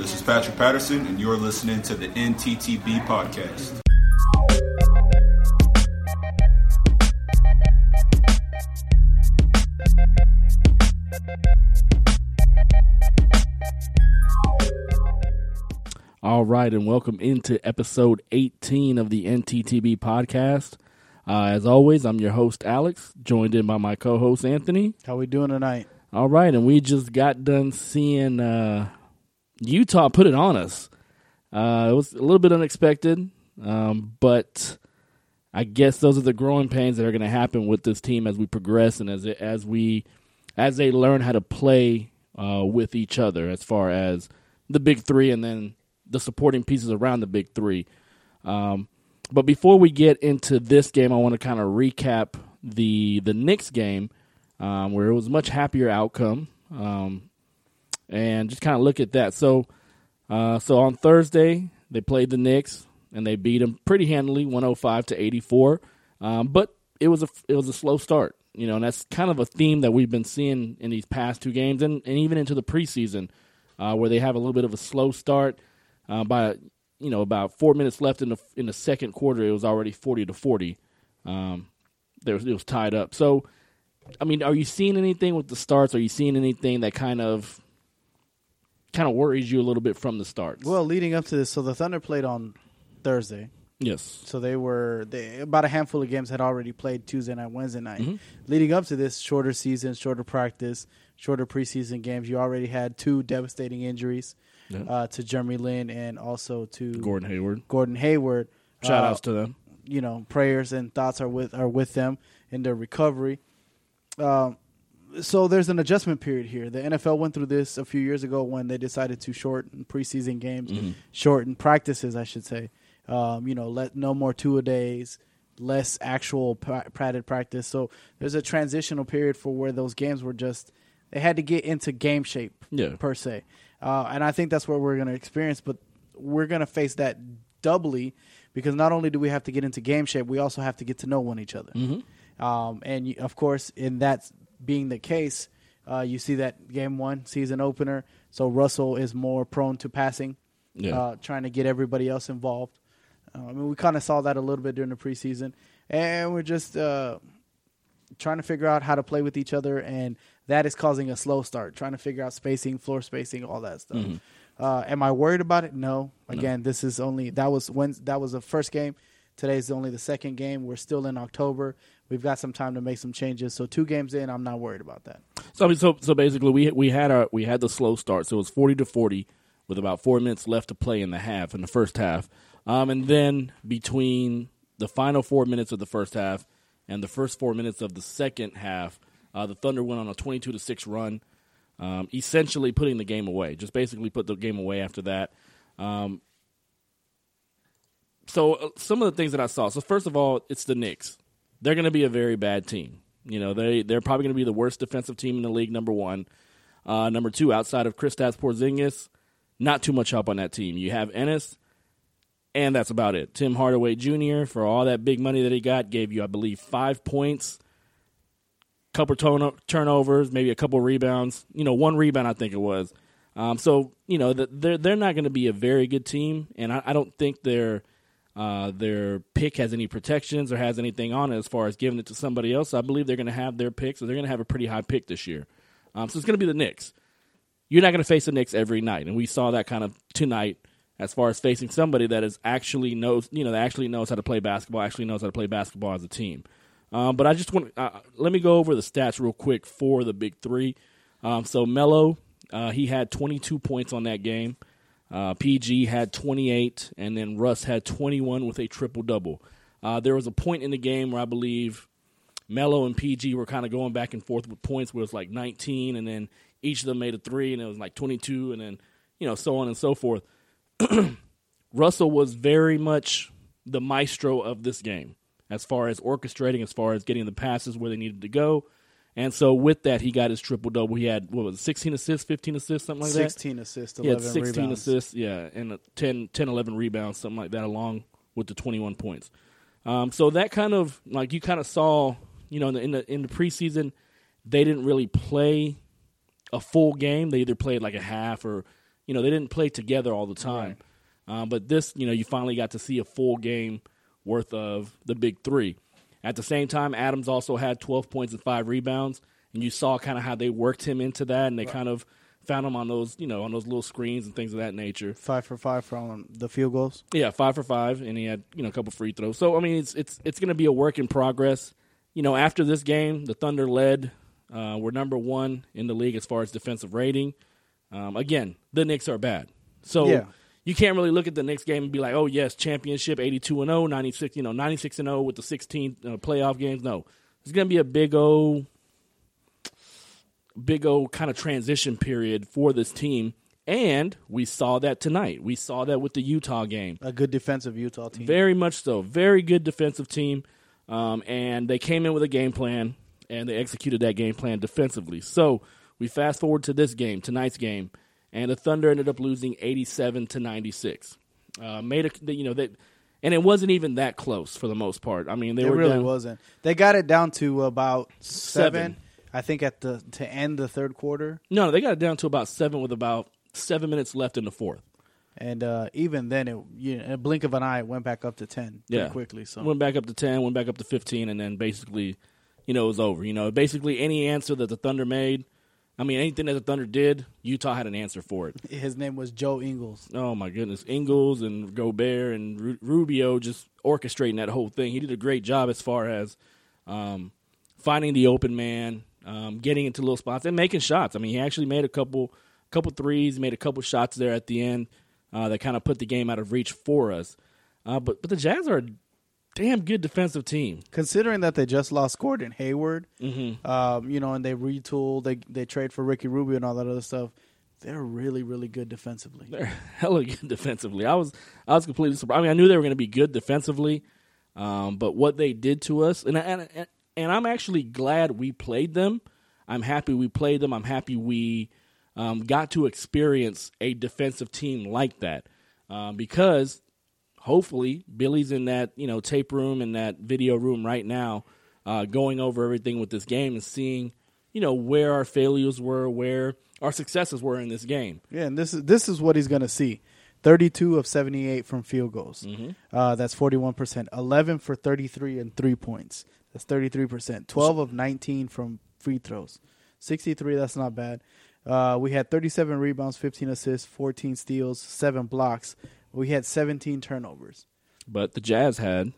This is Patrick Patterson, and you're listening to the NTTB podcast. All right, and welcome into episode 18 of the NTTB podcast. As always, I'm your host, Alex, joined in by my co-host, Anthony. How we doing tonight? All right, and we just got done seeing Utah put it on us. It was a little bit unexpected, but I guess those are the growing pains that are going to happen with this team as we progress and as they learn how to play with each other as far as the big three and then the supporting pieces around the big three. But before we get into this game, I want to kind of recap the Knicks game where it was a much happier outcome and just kind of look at that. So on Thursday, they played the Knicks, and they beat them pretty handily, 105-84. But it was a slow start, and that's kind of a theme that we've been seeing in these past two games and even into the preseason where they have a little bit of a slow start. By about 4 minutes left in the second quarter, it was already 40-40. It was tied up. So, I mean, are you seeing anything with the starts? Are you seeing anything that kind of worries you a little bit from the starts? Well, leading up to this, so the Thunder played on Thursday. Yes. So they about a handful of games had already played Tuesday night, Wednesday night. Mm-hmm. Leading up to this, shorter season, shorter practice, shorter preseason games. You already had two devastating injuries. Yeah. To Jeremy Lin and also to Gordon Hayward. Shout outs to them. Prayers and thoughts are with them in their recovery. So there's an adjustment period here. The NFL went through this a few years ago when they decided to shorten preseason games, shorten practices, I should say. Let no more two-a-days, less actual padded practice. So there's a transitional period for where those games were they had to get into game shape per se. And I think that's what we're going to experience, but we're going to face that doubly because not only do we have to get into game shape, we also have to get to know one each other. Mm-hmm. And, of course, in that being the case, you see that game one, season opener, so Russell is more prone to passing, trying to get everybody else involved. We kind of saw that a little bit during the preseason, and we're just trying to figure out how to play with each other, and that is causing a slow start, trying to figure out spacing, floor spacing, all that stuff. Mm-hmm. Am I worried about it? No. Again, that was the first game. Today's only the second game. We're still in October. We've got some time to make some changes. So 2 games in, I'm not worried about that. So basically, we had the slow start. So it was 40-40 with about 4 minutes left to play in the first half, and then between the final 4 minutes of the first half and the first 4 minutes of the second half, the Thunder went on a 22-6 run, essentially putting the game away. Just basically put the game away after that. So some of the things that I saw. So first of all, it's the Knicks. They're going to be a very bad team. They're probably going to be the worst defensive team in the league, number one. Number two, outside of Kristaps Porzingis, not too much help on that team. You have Ennis, and that's about it. Tim Hardaway Jr., for all that big money that he got, gave you, I believe, 5 points, couple turnovers, maybe a couple rebounds. 1 rebound, I think it was. So they're not going to be a very good team, and I don't think their pick has any protections or has anything on it as far as giving it to somebody else. I believe they're going to have their pick, so they're going to have a pretty high pick this year. So it's going to be the Knicks. You're not going to face the Knicks every night, and we saw that kind of tonight as far as facing somebody that actually knows how to play basketball, actually knows how to play basketball as a team. But I just want let me go over the stats real quick for the big three. So Melo, he had 22 points on that game. PG had 28, and then Russ had 21 with a triple-double. There was a point in the game where I believe Melo and PG were kind of going back and forth with points where it was like 19, and then each of them made a 3, and it was like 22, and then so on and so forth. Russell was very much the maestro of this game as far as orchestrating, as far as getting the passes where they needed to go. And so with that, he got his triple-double. He had, 16 assists, 15 assists, something like 16 that? 16 assists, 11 rebounds. He had 16 rebounds. Assists, yeah, and 10, 11 rebounds, something like that, along with the 21 points. So that kind of, like you kind of saw, in the preseason, they didn't really play a full game. They either played like a half or, they didn't play together all the time. Right. But this, you finally got to see a full game worth of the big three. At the same time, Adams also had 12 points and 5 rebounds, and you saw kind of how they worked him into that, and they kind of found him on those, on those little screens and things of that nature. 5 for 5 from the field goals. Yeah, 5 for 5, and he had a couple free throws. So I mean, it's going to be a work in progress. After this game, the Thunder led. We're number 1 in the league as far as defensive rating. Again, the Knicks are bad, so you can't really look at the Knicks game and be like, oh yes, championship, 82-0, 96, 96-0 with the 16 playoff games. No, it's going to be a big old kind of transition period for this team, and we saw that tonight. We saw that with the Utah game. A good defensive Utah team. Very much so. Very good defensive team, and they came in with a game plan, and they executed that game plan defensively. So we fast forward to this game, tonight's game, and the Thunder ended up losing 87-96. And it wasn't even that close for the most part. I mean, it really wasn't. They got it down to about 7. I think to end the third quarter. No, they got it down to about 7 with about 7 minutes left in the fourth. And even then, in a blink of an eye, it went back up to 10 pretty quickly. So went back up to 10, went back up to 15, and then basically, it was over. Basically any answer that the Thunder made, anything that the Thunder did, Utah had an answer for it. His name was Joe Ingles. Oh, my goodness. Ingles and Gobert and Rubio just orchestrating that whole thing. He did a great job as far as finding the open man, getting into little spots, and making shots. He actually made a couple threes, made a couple shots there at the end that kind of put the game out of reach for us. But the Jazz are a damn good defensive team. Considering that they just lost Gordon Hayward, and they retooled, they trade for Ricky Rubio and all that other stuff. They're really, really good defensively. They're hella good defensively. I was completely surprised. I knew they were going to be good defensively, but what they did to us, and I'm actually glad we played them. I'm happy we played them. I'm happy we got to experience a defensive team like that because hopefully Billy's in that tape room and that video room right now going over everything with this game and seeing where our failures were, where our successes were in this game. Yeah, and this is what he's going to see. 32 of 78 from field goals. Mm-hmm. That's 41%. 11 for 33 and 3 points. That's 33%. 12 of 19 from free throws. 63, that's not bad. We had 37 rebounds, 15 assists, 14 steals, 7 blocks. We had 17 turnovers. But the Jazz had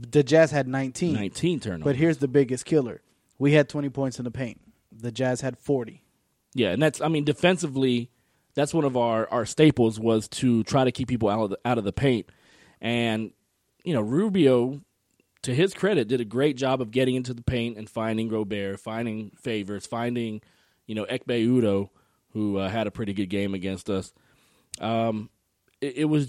19. 19 turnovers. But here's the biggest killer. We had 20 points in the paint. The Jazz had 40. Yeah, and that's defensively, that's one of our staples was to try to keep people out of the paint. And Rubio, to his credit, did a great job of getting into the paint and finding Gobert, finding Favors, finding, Ekpe Udoh, who had a pretty good game against us. It was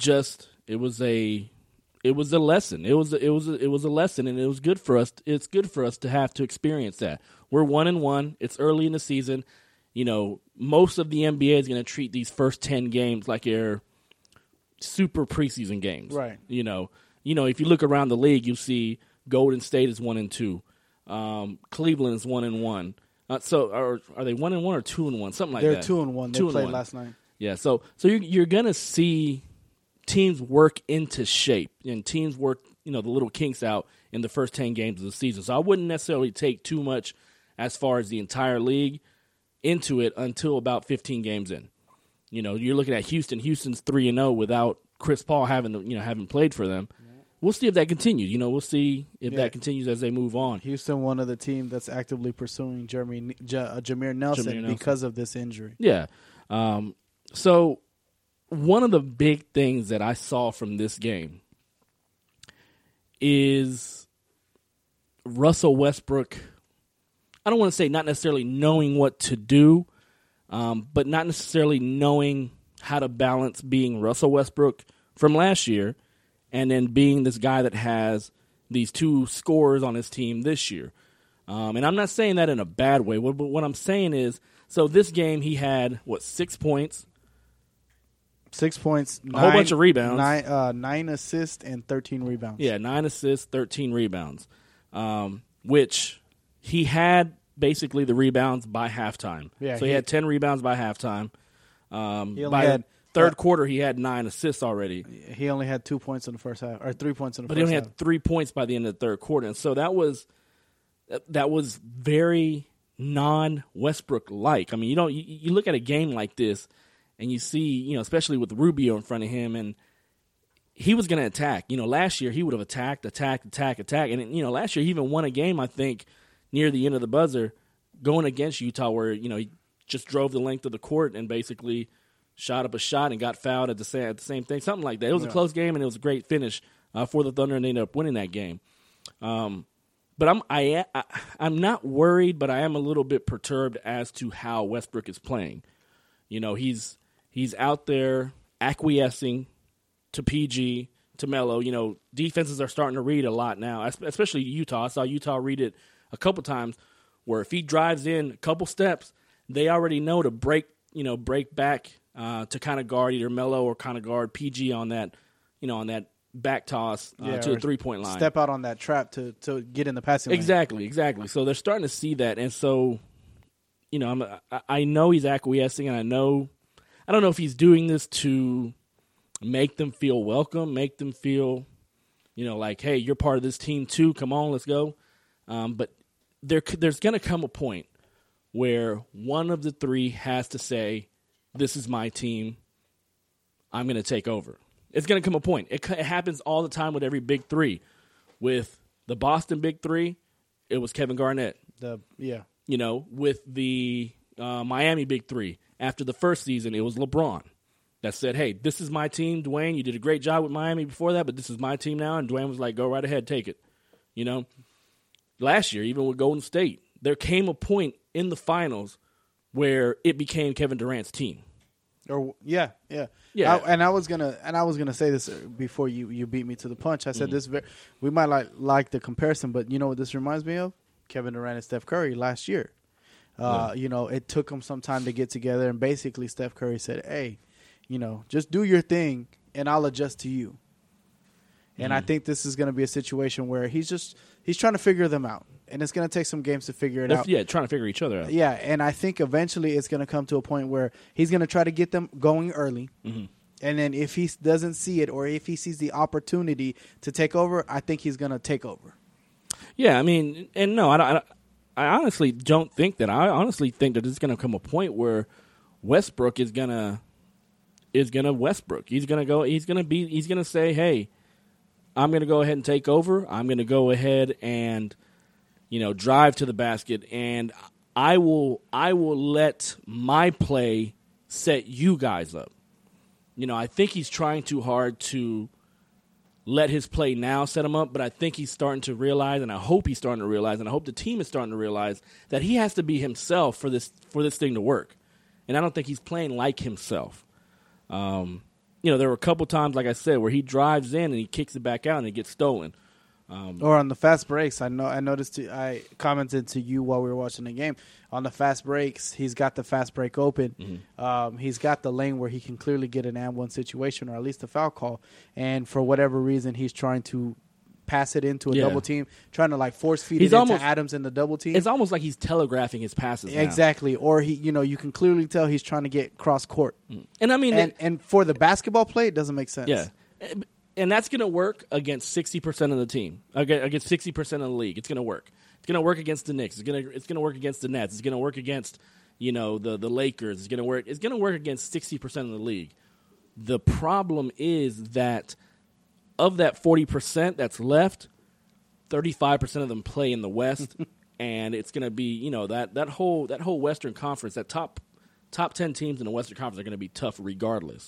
a lesson. It was a lesson, and it was good for us. It's good for us to have to experience that. We're 1-1. It's early in the season. Most of the NBA is going to treat these first 10 games like they're super preseason games. Right. If you look around the league, you see Golden State is 1-2, Cleveland is 1-1. So are they 1-1 or 2-1? Something like that. They're 2-1. They played last night. Yeah. So you're gonna see teams work into shape and teams work the little kinks out in the first 10 games of the season. So I wouldn't necessarily take too much as far as the entire league into it until about 15 games in. You're looking at Houston. Houston's 3-0 without Chris Paul having played for them. We'll see if that continues. We'll see if that continues as they move on. Houston, one of the team that's actively pursuing Jameer Nelson because of this injury. Yeah. So one of the big things that I saw from this game is Russell Westbrook. I don't want to say not necessarily knowing what to do, but not necessarily knowing how to balance being Russell Westbrook from last year and then being this guy that has these 2 scorers on his team this year. And I'm not saying that in a bad way. What I'm saying is, so this game he had, 6 points? 6 points. A whole bunch of rebounds. 9 assists and 13 rebounds. Yeah, 9 assists, 13 rebounds, which he had basically the rebounds by halftime. Yeah, so he had 10 rebounds by halftime. He only had Third quarter, he had 9 assists already. He only had 2 points in the first half, or 3 points in the But first half. he only had 3 points by the end of the third quarter. And so that was very non-Westbrook-like. I mean, you look at a game like this, and you see, especially with Rubio in front of him, and he was going to attack. Last year he would have attacked. And, last year he even won a game, I think, near the end of the buzzer going against Utah where, he just drove the length of the court and basically shot up a shot and got fouled at the same thing, something like that. It was a close game, and it was a great finish for the Thunder, and they ended up winning that game. But I'm not worried, but I am a little bit perturbed as to how Westbrook is playing. He's out there acquiescing to PG, to Melo. Defenses are starting to read a lot now, especially Utah. I saw Utah read it a couple times where if he drives in a couple steps, they already know to break back to kind of guard either Melo or kind of guard PG on that, on that back toss to the 3-point line. Step out on that trap to get in the passing lane. Exactly. So they're starting to see that, and so, I know he's acquiescing, and I don't know if he's doing this to make them feel welcome, make them feel, like, hey, you're part of this team too. Come on, let's go. But there's going to come a point where one of the three has to say, this is my team, I'm going to take over. It's going to come a point. It happens all the time with every big three. With the Boston big three, it was Kevin Garnett. With the Miami big three, after the first season, it was LeBron that said, hey, this is my team, Dwayne. You did a great job with Miami before that, but this is my team now. And Dwayne was like, go right ahead, take it. Last year, even with Golden State, there came a point in the finals where it became Kevin Durant's team. Yeah. I was gonna say this before you beat me to the punch. I said this. We might like the comparison, but you know what this reminds me of? Kevin Durant and Steph Curry last year. It took them some time to get together, and basically Steph Curry said, "Hey, just do your thing, and I'll adjust to you." And I think this is going to be a situation where he's trying to figure them out. And it's going to take some games to figure it out. Yeah, trying to figure each other out. Yeah, and I think eventually it's going to come to a point where he's going to try to get them going early. Mm-hmm. And then if he doesn't see it or if he sees the opportunity to take over, I think he's going to take over. Yeah, I mean, and no, I honestly don't think that. I honestly think that it's going to come a point where Westbrook is going to Westbrook. He's going to say, hey, I'm going to go ahead and take over. I'm going to go ahead and drive to the basket, and I will let my play set you guys up. I think he's trying too hard to let his play now set him up, but I think he's starting to realize, and I hope he's starting to realize, and I hope the team is starting to realize that he has to be himself for this thing to work. And I don't think he's playing like himself. There were a couple times, like I said, where he drives in and he kicks it back out and it gets stolen. Or on the fast breaks, I commented to you while we were watching the game. On the fast breaks, he's got the fast break open. Mm-hmm. He's got the lane where he can clearly get an and one situation or at least a foul call. And for whatever reason, he's trying to pass it into a double team, trying to force feed it into Adams in the double team. It's almost like he's telegraphing his passes now. Exactly. Or you can clearly tell he's trying to get cross court. And I mean, and for the basketball play, it doesn't make sense. Yeah. And that's going to work against 60% of the team, against 60% of the league. It's going to work. It's going to work against the Knicks. It's going to work against the Nets. It's going to work against the Lakers. It's going to work against 60% of the league. The problem is that of that 40% that's left, 35% of them play in the West, and it's going to be that whole Western Conference, that top 10 teams in the Western Conference are going to be tough regardless.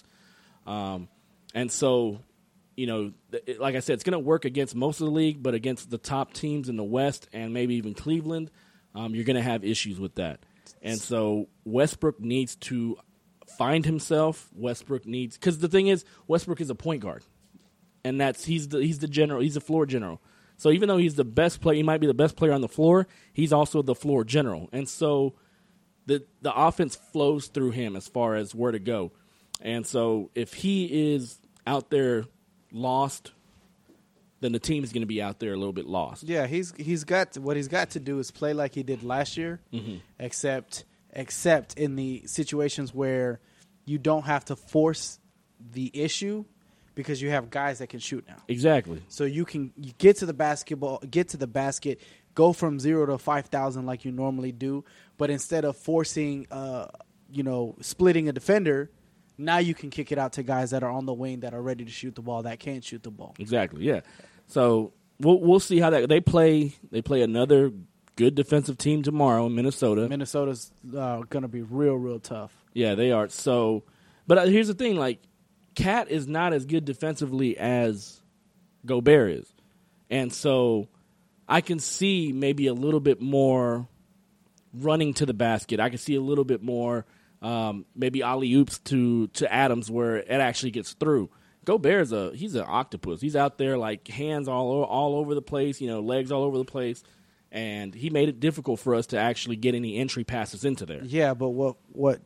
And so, like I said, it's going to work against most of the league, but against the top teams in the West and maybe even Cleveland, you're going to have issues with that. And so Westbrook needs to find himself. Because the thing is, Westbrook is a point guard, and he's the general. He's the floor general. So even though he's the best player, he might be the best player on the floor. He's also the floor general, and so the offense flows through him as far as where to go. And so if he is out there lost, then the team is going to be out there a little bit lost. Yeah, he's got to do is play like he did last year, except in the situations where you don't have to force the issue because you have guys that can shoot now. Exactly. So you get to the basket, go from 0 to 5,000 like you normally do, but instead of forcing, splitting a defender, now you can kick it out to guys that are on the wing that are ready to shoot the ball, that can't shoot the ball. Exactly. Yeah. So we'll see how that they play another good defensive team tomorrow in Minnesota. Minnesota's going to be real, real tough. Yeah, they are. So, but here's the thing: like, Cat is not as good defensively as Gobert is, and so I can see maybe a little bit more running to the basket. I can see a little bit more maybe alley oops to Adams where it actually gets through. Gobert he's an octopus. He's out there like hands all over the place, legs all over the place. And he made it difficult for us to actually get any entry passes into there. Yeah, but what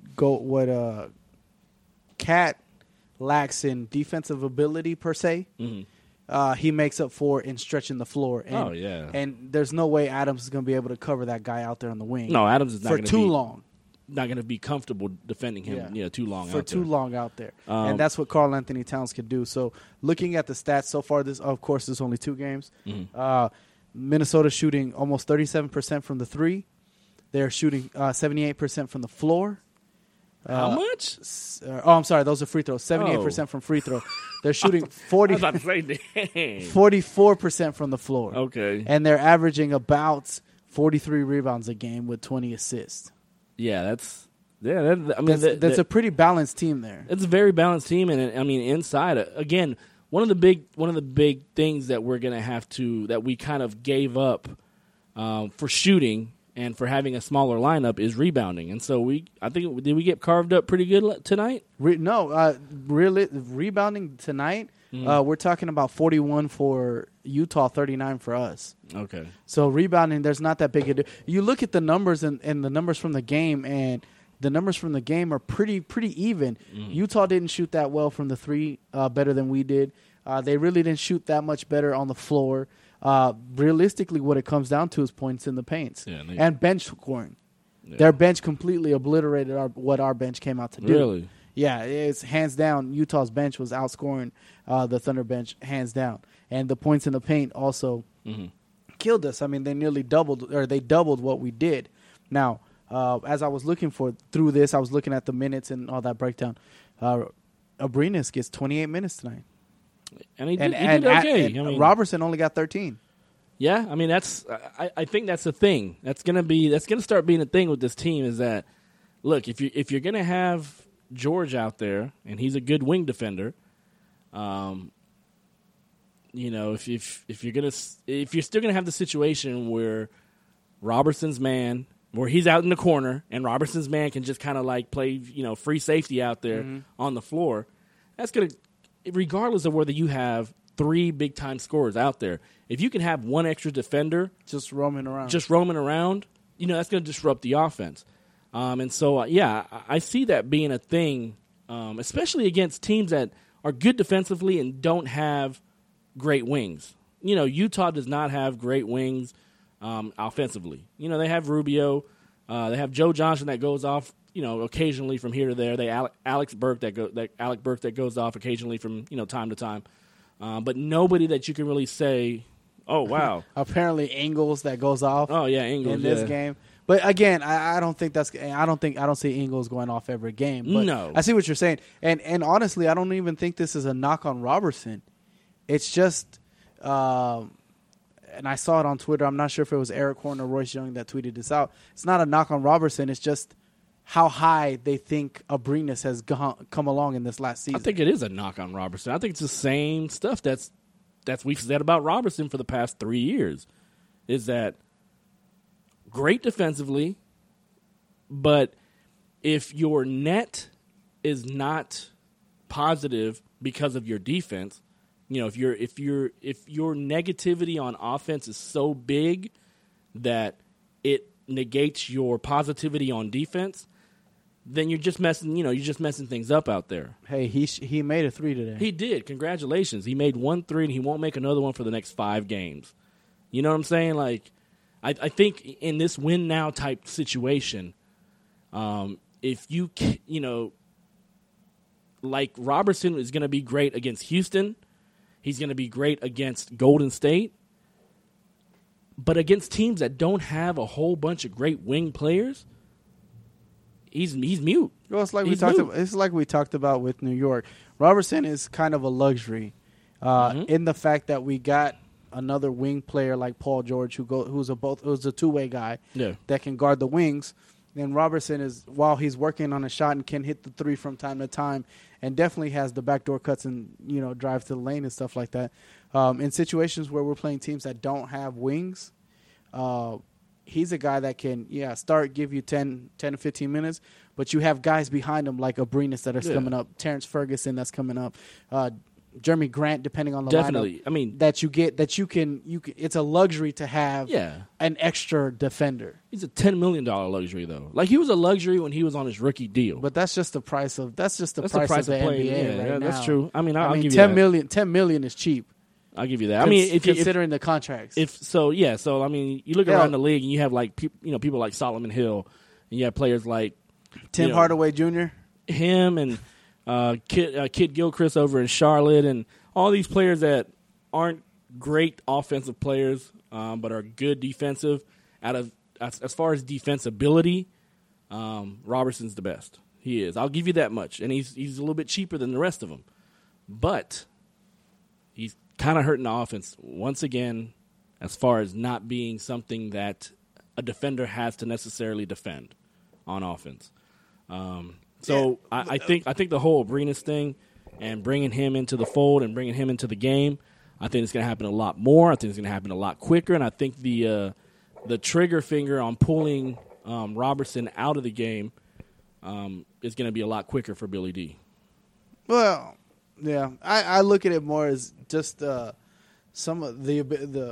Cat lacks in defensive ability per se, he makes up for in stretching the floor. And, and there's no way Adams is going to be able to cover that guy out there on the wing. No, Adams is not going to too long. Not going to be comfortable defending him. Too long for out too there. long out there, and that's what Karl Anthony Towns can do. So looking at the stats so far, there's only 2 games. Minnesota shooting almost 37% from the three. They're shooting 78% from the floor. How much? I'm sorry. Those are free throws. 78% from free throw. They're shooting 44% from the floor. Okay. And they're averaging about 43 rebounds a game with 20 assists. Yeah, that's a pretty balanced team there. It's a very balanced team, and inside again. One of the big things that we're gonna have to that we kind of gave up for shooting and for having a smaller lineup is rebounding, and so did we get carved up pretty good tonight? Rebounding tonight. We're talking about 41 for Utah, 39 for us. Okay. So rebounding, there's not that big a difference. You look at the numbers and the numbers from the game, and the numbers from the game are pretty even. Utah didn't shoot that well from the three, better than we did. They really didn't shoot that much better on the floor. Realistically, what it comes down to is points in the paints and bench scoring. Yeah. Their bench completely obliterated what our bench came out to do. Really? Yeah, it's hands down. Utah's bench was outscoring the Thunder bench hands down, and the points in the paint also killed us. I mean, they doubled what we did. Now, as I was looking through this, I was looking at the minutes and all that breakdown. Abrines gets 28 minutes tonight. And he did okay. Robertson only got 13. Yeah, I mean I think that's the thing. That's gonna start being a thing with this team is that look, if you're gonna have George out there and he's a good wing defender, if you're still gonna have the situation where Robertson's man, where he's out in the corner and Robertson's man can just kind of like play free safety out there on the floor, that's gonna, regardless of whether you have 3 big-time scorers out there, if you can have one extra defender just roaming around, that's going to disrupt the offense. And so, I see that being a thing, especially against teams that are good defensively and don't have great wings. Utah does not have great wings offensively. They have Rubio. They have Joe Johnson that goes off, occasionally from here to there. They Alec Burke that goes off occasionally from time to time. But nobody that you can really say, oh wow. Apparently Ingles that goes off. Oh yeah, Ingles in this game. But again, I don't see Ingles going off every game. But no, I see what you're saying, and honestly, I don't even think this is a knock on Robertson. It's just, and I saw it on Twitter. I'm not sure if it was Eric Horn or Royce Young that tweeted this out. It's not a knock on Robertson. It's just how high they think Abrines has come along in this last season. I think it is a knock on Robertson. I think it's the same stuff that's we've said about Robertson for the past 3 years. Is that great defensively, but if your net is not positive because of your defense, if your negativity on offense is so big that it negates your positivity on defense, then you're just messing things up out there. Hey, he made a 3 today. He did. Congratulations. He made 1 3, and he won't make another one for the next 5 games. You know what I'm saying? Like, I think in this win now type situation, if you like Robertson is going to be great against Houston. He's going to be great against Golden State. But against teams that don't have a whole bunch of great wing players, he's mute. Well, it's like we talked about with New York. Robertson is kind of a luxury in the fact that we got another wing player like Paul George who's a two-way guy that can guard the wings. And Robertson is, while he's working on a shot and can hit the three from time to time, and definitely has the backdoor cuts and drive to the lane and stuff like that. In situations where we're playing teams that don't have wings, he's a guy that can give you 10 to 15 minutes, but you have guys behind him like Abrinas that are coming up, Terrence Ferguson that's coming up, Jeremy Grant, depending on the lineup. I mean, that you can. It's a luxury to have an extra defender. He's a $10 million luxury though. Like he was a luxury when he was on his rookie deal. But that's just the price of price of the NBA right now. That's true. I mean, I'll give you 10 that. million. $10 million is cheap. I'll give you that. I mean, considering the contracts. So I mean, you look around the league and you have like people like Solomon Hill, and you have players like Tim Hardaway Jr. Him and Kid Gilchrist over in Charlotte, and all these players that aren't great offensive players, but are good defensive. As far as defensibility, Robertson's the best. He is. I'll give you that much, and he's a little bit cheaper than the rest of them, but he's kind of hurting the offense once again, as far as not being something that a defender has to necessarily defend on offense. I think the whole Abrinas thing and bringing him into the fold and bringing him into the game, I think it's going to happen a lot more. I think it's going to happen a lot quicker, and I think the trigger finger on pulling Robertson out of the game is going to be a lot quicker for Billy D. Well, yeah, I look at it more as just some of the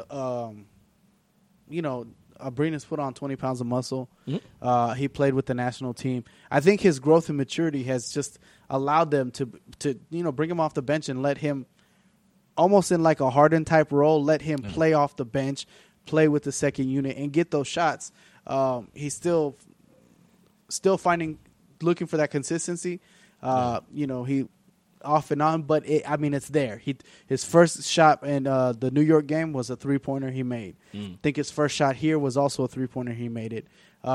Abrinas put on 20 pounds of muscle. Mm-hmm. He played with the national team. I think his growth and maturity has just allowed them to bring him off the bench and let him, almost in like a Harden type role, let him play off the bench, play with the second unit, and get those shots. He's still looking for that consistency. He off and on, but it's there. His first shot in the New York game was a 3-pointer he made. I think his first shot here was also a 3-pointer he made it.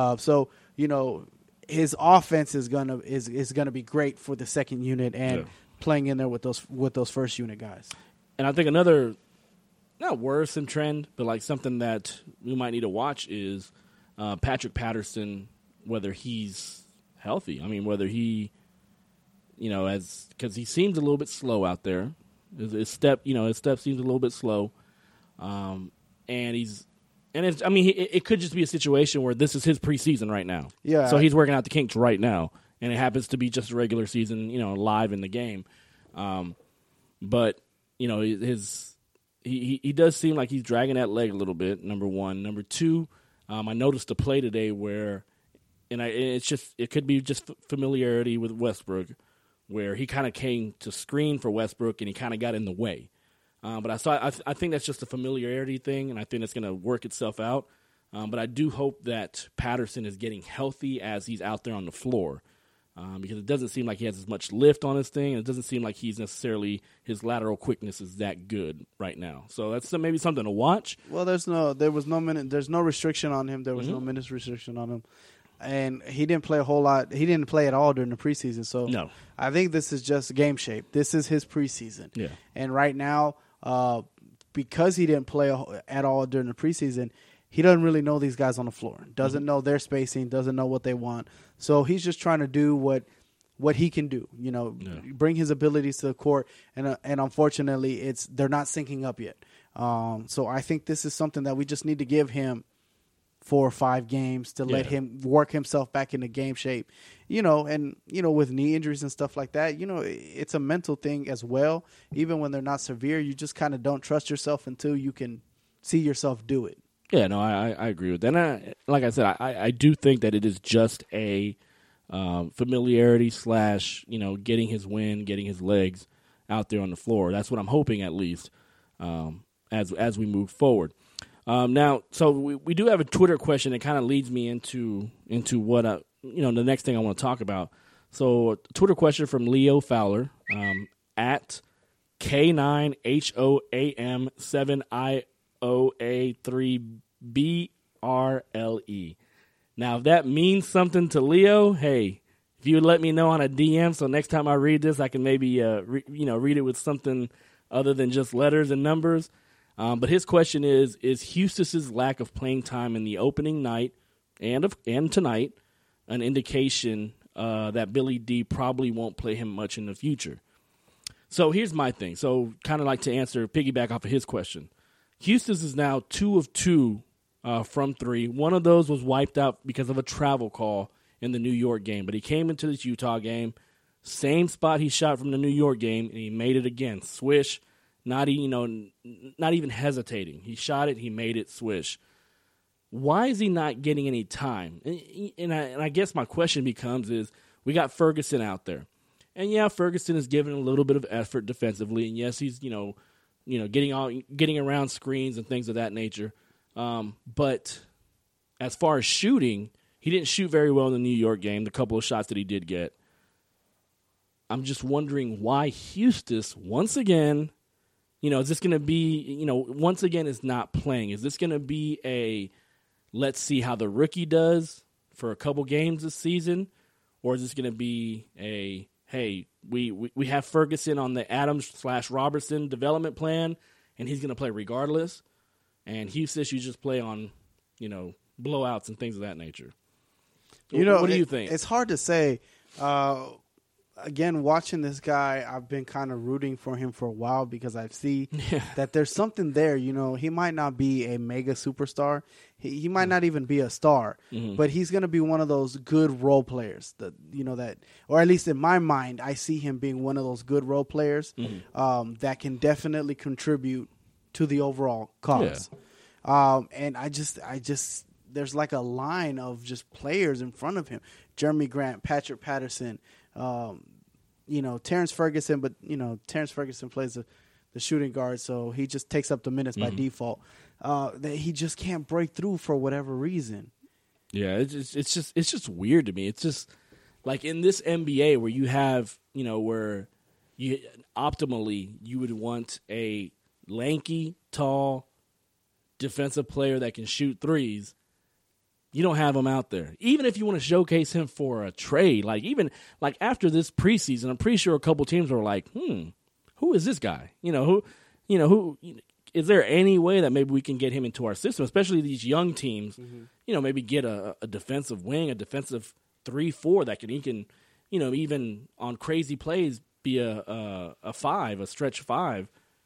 His offense is gonna be great for the second unit and playing in there with those first unit guys. And I think another, not worrisome trend, but like something that we might need to watch is Patrick Patterson, whether he's healthy. I mean, whether he, because he seems a little bit slow out there. His step seems a little bit slow, it could just be a situation where this is his preseason right now. Yeah. So he's working out the kinks right now, and it happens to be just a regular season, live in the game. But he does seem like he's dragging that leg a little bit. Number one, number two, I noticed a play today where, it could be just familiarity with Westbrook, where he kind of came to screen for Westbrook and he kind of got in the way. But I think that's just a familiarity thing, and I think it's going to work itself out. But I do hope that Patterson is getting healthy as he's out there on the floor, because it doesn't seem like he has as much lift on his thing, and it doesn't seem like his lateral quickness is that good right now. So that's maybe something to watch. Well, there's no restriction on him. There was no minutes restriction on him. And he didn't play a whole lot. He didn't play at all during the preseason. So no. I think this is just game shape. This is his preseason. Yeah. And right now, because he didn't play at all during the preseason, he doesn't really know these guys on the floor. Doesn't know their spacing. Doesn't know what they want. So he's just trying to do what he can do. Bring his abilities to the court. And unfortunately, they're not syncing up yet. So I think this is something that we just need to give him 4 or 5 games to let him work himself back into game shape, and with knee injuries and stuff like that, it's a mental thing as well. Even when they're not severe, you just kind of don't trust yourself until you can see yourself do it. Yeah, no, I agree with that. And like I said, I do think that it is just a familiarity / getting his win, getting his legs out there on the floor. That's what I'm hoping, at least, as we move forward. Now, so we do have a Twitter question that kind of leads me into what the next thing I want to talk about. So, Twitter question from Leo Fowler at K9HOAM7IOA3BRLE. Now, if that means something to Leo, hey, if you would let me know on a DM, so next time I read this, I can maybe read it with something other than just letters and numbers. But his question is Eustace's lack of playing time in the opening night and tonight an indication that Billy D probably won't play him much in the future? So here's my thing. So kind of like to piggyback off of his question. Eustace is now 2 of 2 from 3. One of those was wiped out because of a travel call in the New York game. But he came into this Utah game, same spot he shot from the New York game, and he made it again. Swish, not even hesitating. He shot it, he made it, swish. Why is he not getting any time? And I guess my question becomes is, we got Ferguson out there. And yeah, Ferguson is giving a little bit of effort defensively, and yes, he's getting around screens and things of that nature. But as far as shooting, he didn't shoot very well in the New York game. The couple of shots that he did get, I'm just wondering why Eustace once again. Is this going to be once again is not playing? Is this going to be a let's see how the rookie does for a couple games this season, or is this going to be a hey, we have Ferguson on the Adams/Robertson development plan, and he's going to play regardless. And Eustace, you just play on, blowouts and things of that nature. What do you think? It's hard to say. Again, watching this guy, I've been kind of rooting for him for a while because I see that there's something there. He might not be a mega superstar. He might not even be a star, but he's going to be one of those good role players that, or at least in my mind, I see him being one of those good role players that can definitely contribute to the overall cause. Yeah. And I just, there's like a line of just players in front of him. Jeremy Grant, Patrick Patterson, Terrence Ferguson, but Terrence Ferguson plays the shooting guard, so he just takes up the minutes by default. That he just can't break through for whatever reason. Yeah, it's just weird to me. It's just like in this NBA where you have where you optimally you would want a lanky, tall defensive player that can shoot threes. You don't have him out there. Even if you want to showcase him for a trade, even after this preseason, I'm pretty sure a couple teams were like, who is this guy? Who is there any way that maybe we can get him into our system, especially these young teams, maybe get a defensive wing, a defensive 3-4 that he can, even on crazy plays be a 5, a stretch 5.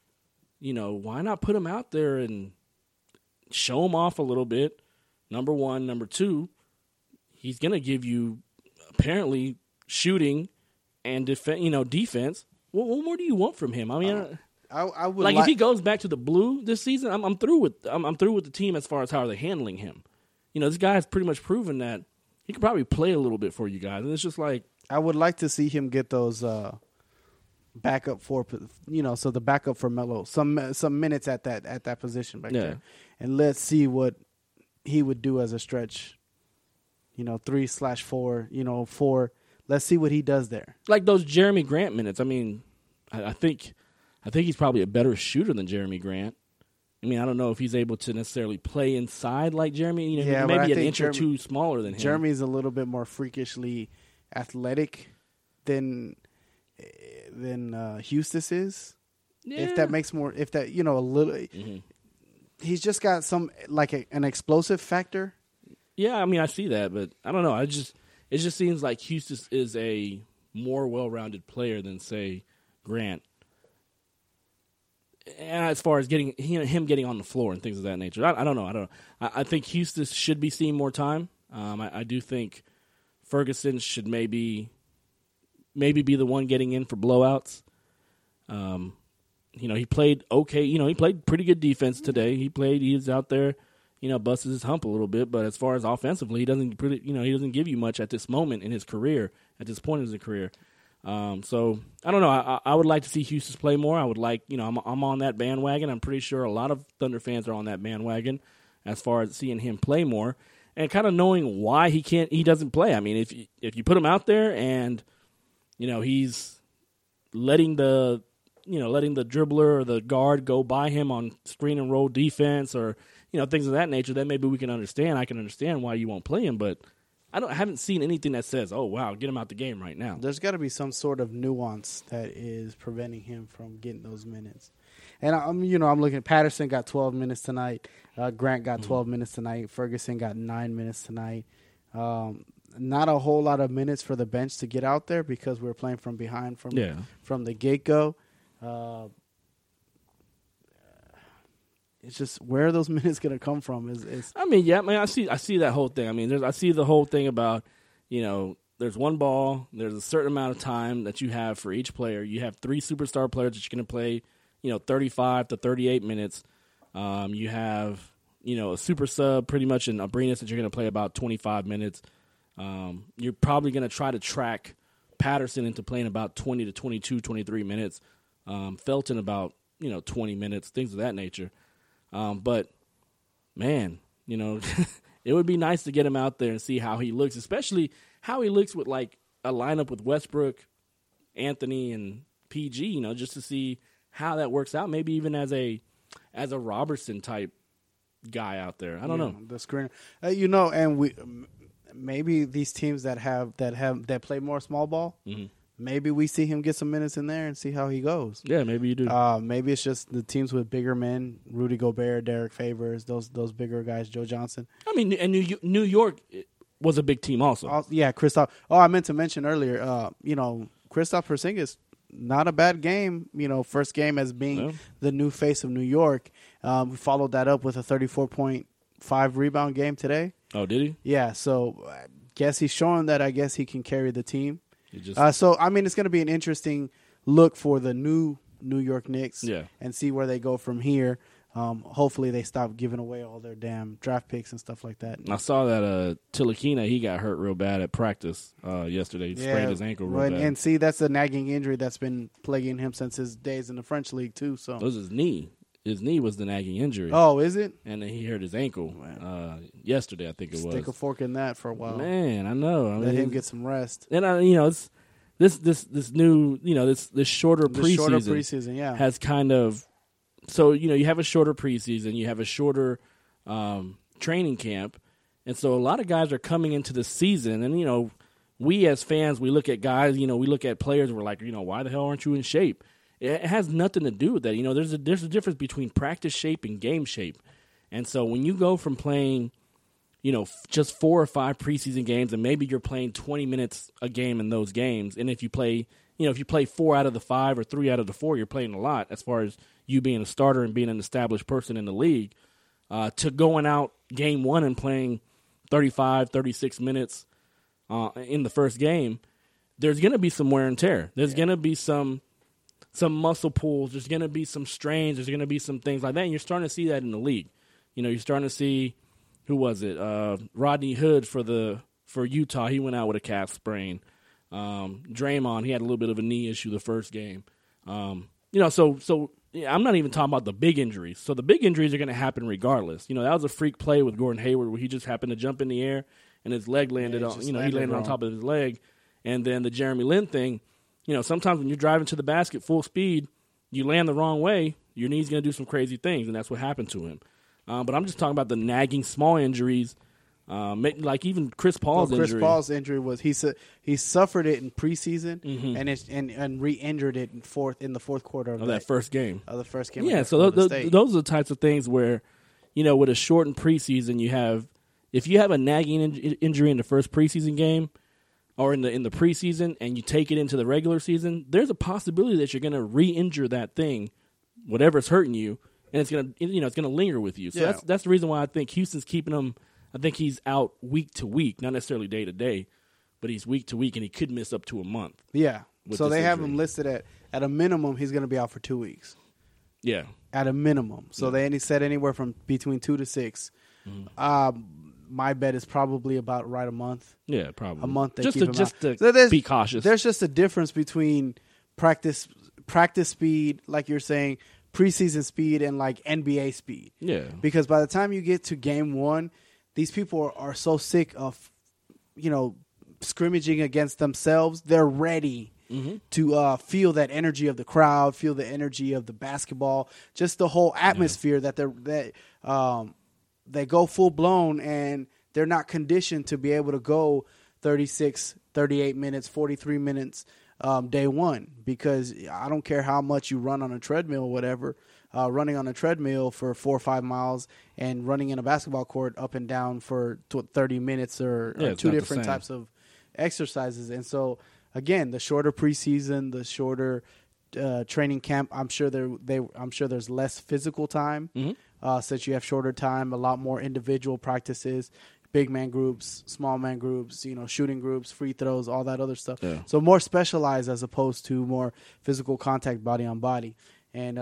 Why not put him out there and show him off a little bit? Number one. Number two, he's going to give you apparently shooting and defense. What more do you want from him? I mean, I would if he goes back to the blue this season, I'm through with the team as far as how they're handling him. This guy has pretty much proven that he could probably play a little bit for you guys, and it's just like I would like to see him get those backup for so the backup for Melo some minutes at that position back there, and let's see what he would do as a stretch, 3/4, 4. Let's see what he does there. Like those Jeremy Grant minutes. I mean, I think he's probably a better shooter than Jeremy Grant. I mean, I don't know if he's able to necessarily play inside like Jeremy. Maybe an inch or two smaller than him. Jeremy's a little bit more freakishly athletic than Eustace is. Yeah. If that makes more, a little. Mm-hmm. He's just got some an explosive factor. Yeah, I mean, I see that, but I don't know. It just seems like Eustace is a more well-rounded player than, say, Grant. And as far as getting him getting on the floor and things of that nature, I don't know. I think Eustace should be seeing more time. I do think Ferguson should maybe be the one getting in for blowouts. He played okay. He played pretty good defense today. He was out there, busted his hump a little bit. But as far as offensively, he doesn't give you much at this moment in his career, at this point in his career. So I don't know. I would like to see Eustace play more. I would like, I'm on that bandwagon. I'm pretty sure a lot of Thunder fans are on that bandwagon as far as seeing him play more and kind of knowing why he doesn't play. I mean, if you put him out there and he's letting the dribbler or the guard go by him on screen and roll defense or, things of that nature, then maybe we can understand. I can understand why you won't play him, but I haven't seen anything that says, oh, wow, get him out the game right now. There's got to be some sort of nuance that is preventing him from getting those minutes. And I'm looking at Patterson got 12 minutes tonight. Grant got 12 minutes tonight. Ferguson got 9 minutes tonight. Not a whole lot of minutes for the bench to get out there because we're playing from behind from the get-go. It's just where are those minutes going to come from? I see that whole thing. I see the whole thing about, there's one ball, there's a certain amount of time that you have for each player. You have 3 superstar players that you're going to play, 35 to 38 minutes. You have, a super sub pretty much in Abrinas that you're going to play about 25 minutes. You're probably going to try to track Patterson into playing about 20 to 22, 23 minutes. Felton about, 20 minutes, things of that nature. But, man, it would be nice to get him out there and see how he looks, especially how he looks with, like, a lineup with Westbrook, Anthony, and PG, just to see how that works out, maybe even as a Robertson-type guy out there. I don't know. The screen. And we maybe these teams that play more small ball, maybe we see him get some minutes in there and see how he goes. Yeah, maybe you do. Maybe it's just the teams with bigger men, Rudy Gobert, Derek Favors, those bigger guys, Joe Johnson. And New York was a big team also. Kristaps. Oh, I meant to mention earlier, Kristaps Porzingis, not a bad game. First game as being the new face of New York. We followed that up with a 34.5 rebound game today. Oh, did he? Yeah, so I guess he's showing that I guess he can carry the team. It's going to be an interesting look for the new New York Knicks and see where they go from here. Hopefully they stop giving away all their damn draft picks and stuff like that. I saw that Tilakina, he got hurt real bad at practice yesterday. He sprained his ankle real bad. And see, that's a nagging injury that's been plaguing him since his days in the French league too. So it was his knee. His knee was the nagging injury. Oh, is it? And then he hurt his ankle yesterday, I think it was. Stick a fork in that for a while. Man, I know. Let him get some rest. And it's this new, this shorter preseason, has kind of. So you have a shorter preseason, you have a shorter training camp, and so a lot of guys are coming into the season, and we as fans, we look at guys, we look at players, and we're like, why the hell aren't you in shape? It has nothing to do with that. There's a difference between practice shape and game shape. And so when you go from playing, just 4 or 5 preseason games and maybe you're playing 20 minutes a game in those games, and if you play 4 out of the 5 or 3 out of the 4, you're playing a lot as far as you being a starter and being an established person in the league, to going out game 1 and playing 35, 36 minutes in the first game, there's going to be some wear and tear. There's going to be some muscle pulls. There's going to be some strains. There's going to be some things like that. And you're starting to see that in the league. You're starting to see, who was it? Rodney Hood for Utah. He went out with a calf sprain. Draymond, he had a little bit of a knee issue the first game. So I'm not even talking about the big injuries. So the big injuries are going to happen regardless. That was a freak play with Gordon Hayward where he just happened to jump in the air and his leg landed on, he landed on top of his leg. And then the Jeremy Lin thing, sometimes when you're driving to the basket full speed, you land the wrong way, your knee's going to do some crazy things, and that's what happened to him. But I'm just talking about the nagging small injuries, like even Chris Paul's injury. Chris Paul's injury was he suffered it in preseason and re-injured it in the fourth quarter of that first game. Of the first game. Yeah, so those are the types of things where, with a shortened preseason, if you have a nagging injury in the first preseason game, or in the preseason, and you take it into the regular season, there's a possibility that you're going to re-injure that thing, whatever's hurting you, and it's going to linger with you. So that's the reason why I think Houston's keeping him. I think he's out week to week, not necessarily day to day, but he's week to week, and he could miss up to a month. Yeah. So they have him listed at a minimum. He's going to be out for 2 weeks. Yeah. At a minimum. So they said anywhere from between 2 to 6. My bet is probably about right a month. Yeah, probably a month. Just to be cautious. There's just a difference between practice speed, like you're saying, preseason speed, and like NBA speed. Yeah. Because by the time you get to game 1, these people are so sick of, scrimmaging against themselves. They're ready to feel that energy of the crowd, feel the energy of the basketball, just the whole atmosphere that they go full blown, and they're not conditioned to be able to go 36, 38 minutes, 43 minutes day one, because I don't care how much you run on a treadmill or whatever, running on a treadmill for 4 or 5 miles and running in a basketball court up and down for 30 minutes or two different types of exercises. And so, again, the shorter preseason, the shorter training camp, I'm sure there's less physical time since you have shorter time, a lot more individual practices, big man groups, small man groups, shooting groups, free throws, all that other stuff. Yeah. So more specialized as opposed to more physical contact, body on body. And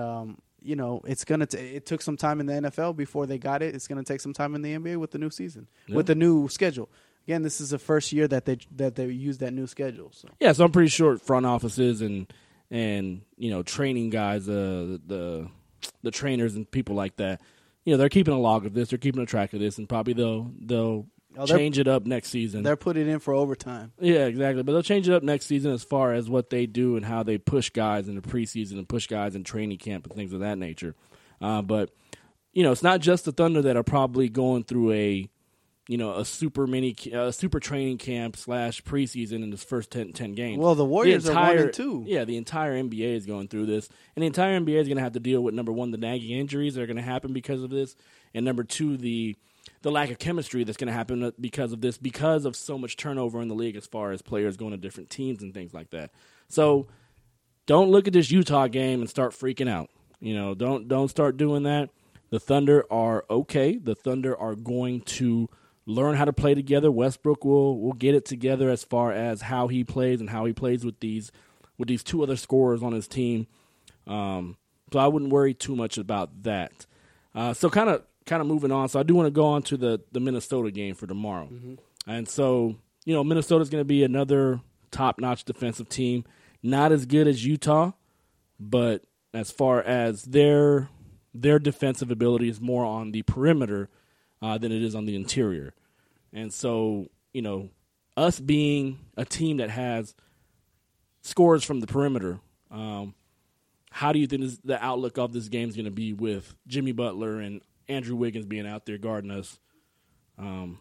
it took some time in the NFL before they got it. It's going to take some time in the NBA with the new season, with the new schedule. Again, this is the first year that they use that new schedule. So. Yeah, so I'm pretty sure front offices and training guys, the trainers and people like that, they're keeping a log of this, they're keeping a track of this, and probably they'll change it up next season. They're putting it in for overtime. Yeah, exactly. But they'll change it up next season as far as what they do and how they push guys in the preseason and push guys in training camp and things of that nature. But it's not just the Thunder that are probably going through a super training camp / preseason in this first 10 games. Well, the Warriors are 1-2. Yeah, the entire NBA is going through this. And the entire NBA is going to have to deal with, number one, the nagging injuries that are going to happen because of this, and number two, the lack of chemistry that's going to happen because of this, because of so much turnover in the league as far as players going to different teams and things like that. So don't look at this Utah game and start freaking out. Don't start doing that. The Thunder are okay. The Thunder are going to learn how to play together. Westbrook will get it together as far as how he plays and how he plays with these two other scorers on his team. So I wouldn't worry too much about that. So kind of moving on. So I do want to go on to the Minnesota game for tomorrow. Mm-hmm. And so, Minnesota's going to be another top-notch defensive team. Not as good as Utah, but as far as their defensive ability is more on the perimeter than it is on the interior. And so, us being a team that has scores from the perimeter, how do you think the outlook of this game is going to be with Jimmy Butler and Andrew Wiggins being out there guarding us? In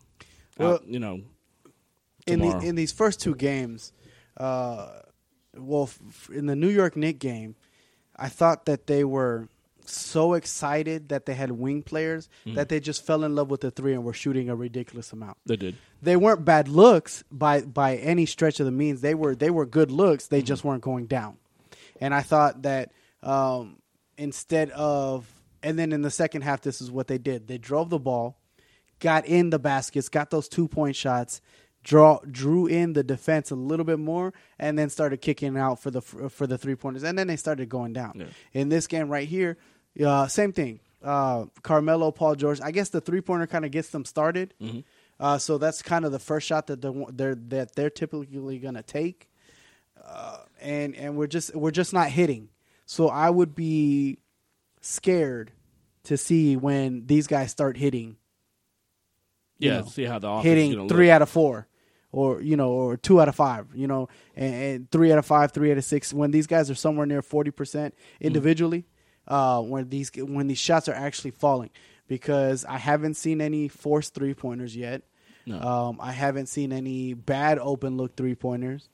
these first two games, in the New York Knicks game, I thought that they were so excited that they had wing players that they just fell in love with the three and were shooting a ridiculous amount. They did. They weren't bad looks by any stretch of the means. They were good looks. They just weren't going down. And I thought that instead of – and then in the second half, this is what they did. They drove the ball, got in the baskets, got those 2-point shots, drew in the defense a little bit more, and then started kicking out for the 3-pointers. And then they started going down. Yeah. In this game right here, same thing. Carmelo, Paul George. I guess the 3-pointer kind of gets them started. Mm-hmm. So that's kind of the first shot that they're typically going to take. And we're just not hitting. So I would be scared to see when these guys start hitting. See how the offense hitting 3 out of 4. Or 2 out of 5, and 3 out of 5, 3 out of 6. When these guys are somewhere near 40% individually, when these shots are actually falling, because I haven't seen any forced 3-pointers yet. No. I haven't seen any bad open look 3-pointers.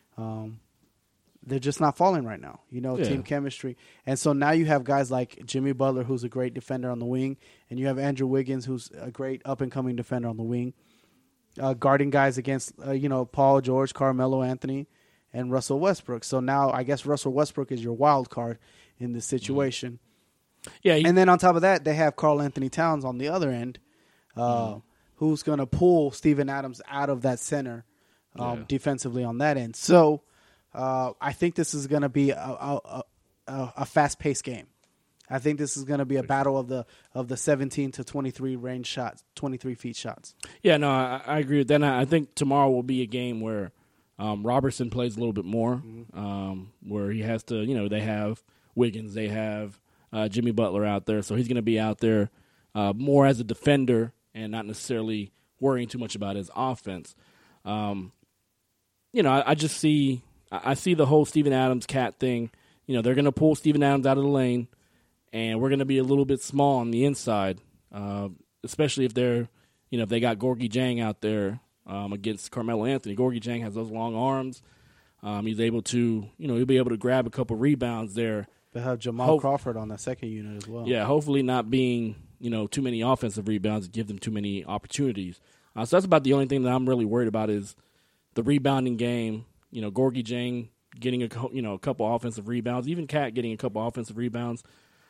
They're just not falling right now. Team chemistry, and so now you have guys like Jimmy Butler, who's a great defender on the wing, and you have Andrew Wiggins, who's a great up and coming defender on the wing. Guarding guys against, Paul George, Carmelo Anthony, and Russell Westbrook. So now I guess Russell Westbrook is your wild card in this situation. Yeah, and then on top of that, they have Karl Anthony Towns on the other end, who's going to pull Steven Adams out of that center defensively on that end. So I think this is going to be a fast-paced game. I think this is going to be a battle of the 17 to 23 range shots, 23 feet shots. Yeah, no, I agree with that. I think tomorrow will be a game where Robertson plays a little bit more, where he has to, they have Wiggins, they have Jimmy Butler out there, so he's going to be out there more as a defender and not necessarily worrying too much about his offense. I just see I see the whole Steven Adams Cat thing. You know, they're going to pull Steven Adams out of the lane, and we're going to be a little bit small on the inside, especially if if they got Gorgui Dieng out there against Carmelo Anthony. Gorgui Dieng has those long arms. He's able to, he'll be able to grab a couple rebounds there. They have Jamal Crawford on that second unit as well. Yeah, hopefully not being, too many offensive rebounds, give them too many opportunities. So that's about the only thing that I'm really worried about is the rebounding game. Gorgui Dieng getting a couple offensive rebounds, even Cat getting a couple offensive rebounds.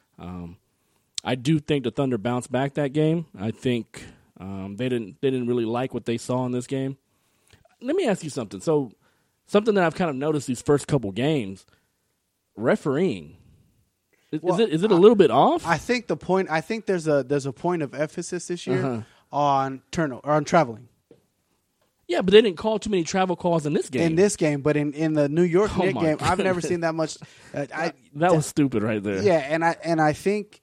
I do think the Thunder bounced back that game. I think they didn't really like what they saw in this game. Let me ask you something. So something that I've kind of noticed these first couple games, refereeing. Is it a little bit off? I think there's a point of emphasis this year on turnover or on traveling. Yeah, but they didn't call too many travel calls in this game. In this game, but in the New York Knicks game, I've never seen that much. That was stupid right there. Yeah, and I think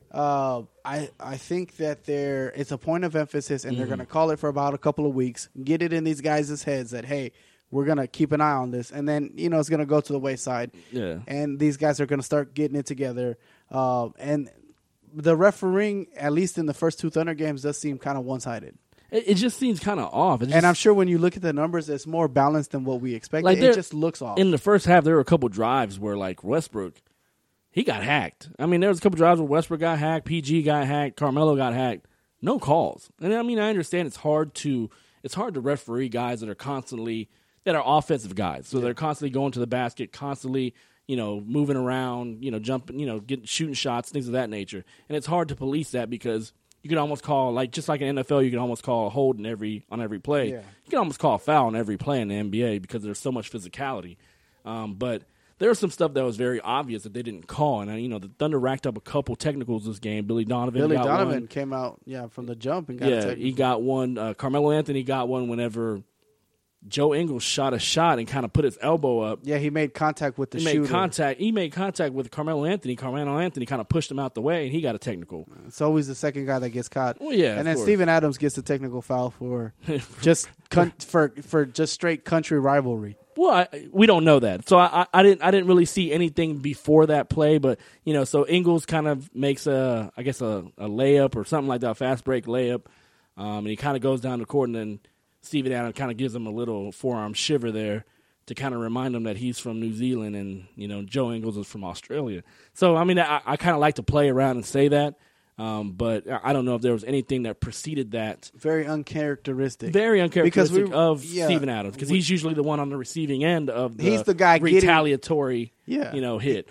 I think that it's a point of emphasis, and they're going to call it for about a couple of weeks, get it in these guys' heads that hey, we're going to keep an eye on this, and then it's going to go to the wayside. Yeah, and these guys are going to start getting it together, and the refereeing, at least in the first two Thunder games, does seem kind of one-sided. It just seems kind of off. And I'm sure when you look at the numbers, it's more balanced than what we expected. Like it just looks off. In the first half, there were a couple drives where, like, Westbrook, he got hacked. I mean, there was a couple drives where Westbrook got hacked, PG got hacked, Carmelo got hacked. No calls. And, I mean, I understand it's hard to referee guys that are offensive guys. So they're constantly going to the basket, constantly, moving around, jumping, shooting shots, things of that nature. And it's hard to police that because you can almost call, just like in NFL, you can almost call a hold on every play. Yeah. You can almost call a foul on every play in the NBA because there's so much physicality. But there was some stuff that was very obvious that they didn't call. And, the Thunder racked up a couple technicals this game. Billy Donovan came out from the jump and got a technical. He got one. Carmelo Anthony got one whenever Joe Ingles shot a shot and kind of put his elbow up. Yeah, he made contact with the shooter. He made contact with Carmelo Anthony. Carmelo Anthony kind of pushed him out the way, and he got a technical. It's always the second guy that gets caught. Well, yeah, and then Steven Adams gets a technical foul for just for just straight country rivalry. Well, we don't know that, so I didn't really see anything before that play, but so Ingles kind of makes a layup or something like that, a fast break layup, and he kind of goes down the court, and then Steven Adams kind of gives him a little forearm shiver there to kind of remind him that he's from New Zealand and, Joe Ingles is from Australia. So, I mean, I kind of like to play around and say that, but I don't know if there was anything that preceded that. Very uncharacteristic. Of Steven Adams because he's usually the one on the receiving end of the guy retaliatory hit.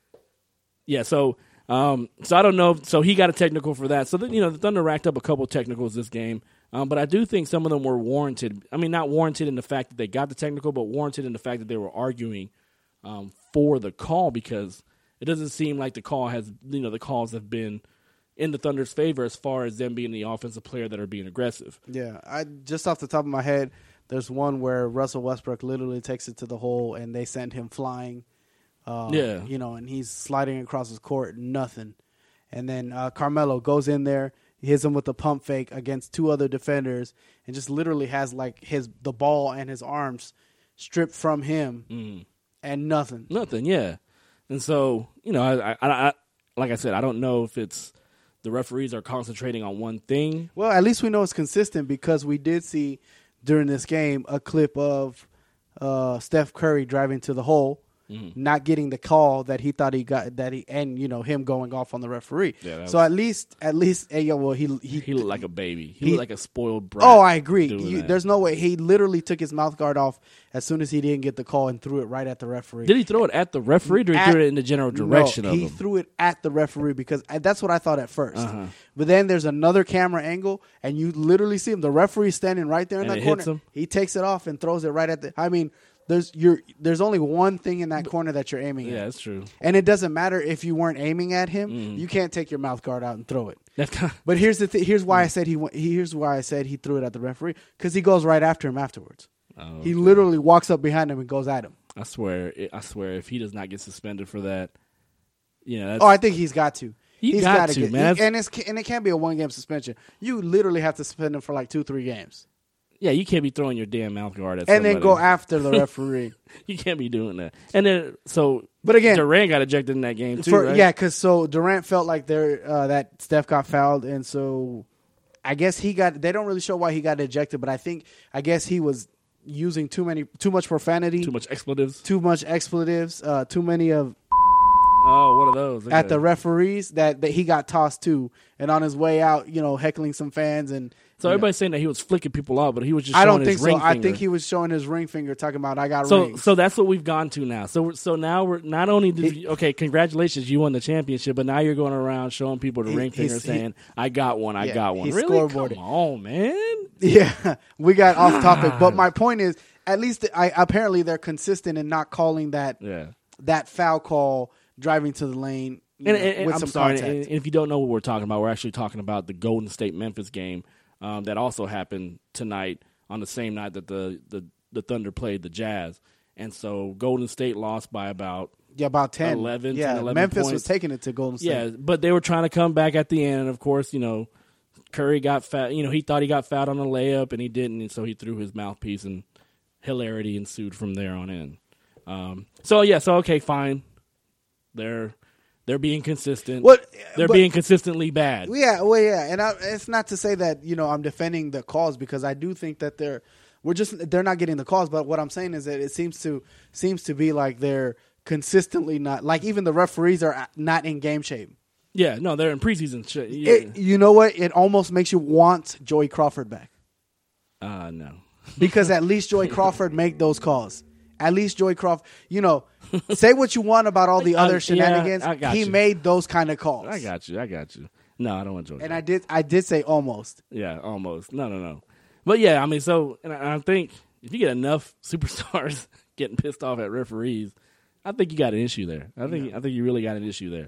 So I don't know. So he got a technical for that. So, the Thunder racked up a couple technicals this game. But I do think some of them were warranted. I mean, not warranted in the fact that they got the technical, but warranted in the fact that they were arguing for the call because it doesn't seem like the calls have been in the Thunder's favor as far as them being the offensive player that are being aggressive. Yeah, just off the top of my head, there's one where Russell Westbrook literally takes it to the hole and they send him flying. And he's sliding across his court, nothing. And then Carmelo goes in there. He hits him with a pump fake against two other defenders and just literally has the ball and his arms stripped from him and nothing. Nothing, yeah. And so, I like I said, I don't know if it's the referees are concentrating on one thing. Well, at least we know it's consistent because we did see during this game a clip of Steph Curry driving to the hole. Not getting the call that he thought he got, him going off on the referee. Yeah, so at least, he looked like a baby. He looked like a spoiled brat. Oh, I agree. There's no way. He literally took his mouth guard off as soon as he didn't get the call and threw it right at the referee. Did he throw it at the referee, or he threw it in the general direction of him? He threw it at the referee because that's what I thought at first. But then there's another camera angle, and you literally see him. The referee standing right there in that corner. He takes it off and throws it right at the. I mean. There's only one thing in that corner that you're aiming at. Yeah, that's true. And it doesn't matter if you weren't aiming at him. You can't take your mouth guard out and throw it. But here's the thing. Here's why I said he threw it at the referee because he goes right after him afterwards. Oh, okay. He literally walks up behind him and goes at him. I swear, if he does not get suspended for that, I think he's got to. He's got to, man. And it can't be a 1-game suspension. You literally have to suspend him for like 2-3 games. Yeah, you can't be throwing your damn mouth guard at and somebody. then go after the referee. You can't be doing that. And then But again, Durant got ejected in that game too, right? Yeah, because Durant felt like that Steph got fouled, and so I guess he got. They don't really show why he got ejected, but I guess he was using too much profanity, Too much expletives. too many of Oh, one of those. Okay. at the referees that he got tossed to, and on his way out, heckling some fans and. So everybody's saying that he was flicking people off, but he was just I showing don't think his ring so. I finger. think he was showing his ring finger, talking about I got So rings. so that's what we've gone to now. So now we're not only okay, congratulations, you won the championship, but now you're going around showing people the ring finger, saying I got one, I got one. he's Really? scoreboarding. Come on, man. Yeah, we got off topic, but my point is, at least apparently they're consistent in not calling that foul call driving to the lane And with I'm some sorry, contact. and if you don't know what we're talking about, we're actually talking about the Golden State Memphis game that also happened tonight on the same night that the Thunder played the Jazz, and so Golden State lost by about 10, 11, yeah. 10, 11 Memphis points. was taking it to Golden State. Yeah, but they were trying to come back at the end, and of course, Curry got fouled. He thought he got fouled on a layup, and he didn't, and so he threw his mouthpiece, and hilarity ensued from there on in. So okay, fine. They're being consistent. They're being consistently bad. Yeah, and it's not to say that I'm defending the calls, because I do think that they're not getting the calls. But what I'm saying is that it seems to be like they're consistently not, like, even the referees are not in game shape. Yeah, no, they're in preseason shit. Yeah. You know what? It almost makes you want Joey Crawford back. No. Because at least Joey Crawford make those calls. At least Joey Crawford, say what you want about all the other shenanigans. I got he you. made those kind of calls. I got you. No, I don't want Joey. And I did say almost. Yeah, almost. No. But yeah, I mean, and I think if you get enough superstars getting pissed off at referees, I think you got an issue there. I think you really got an issue there.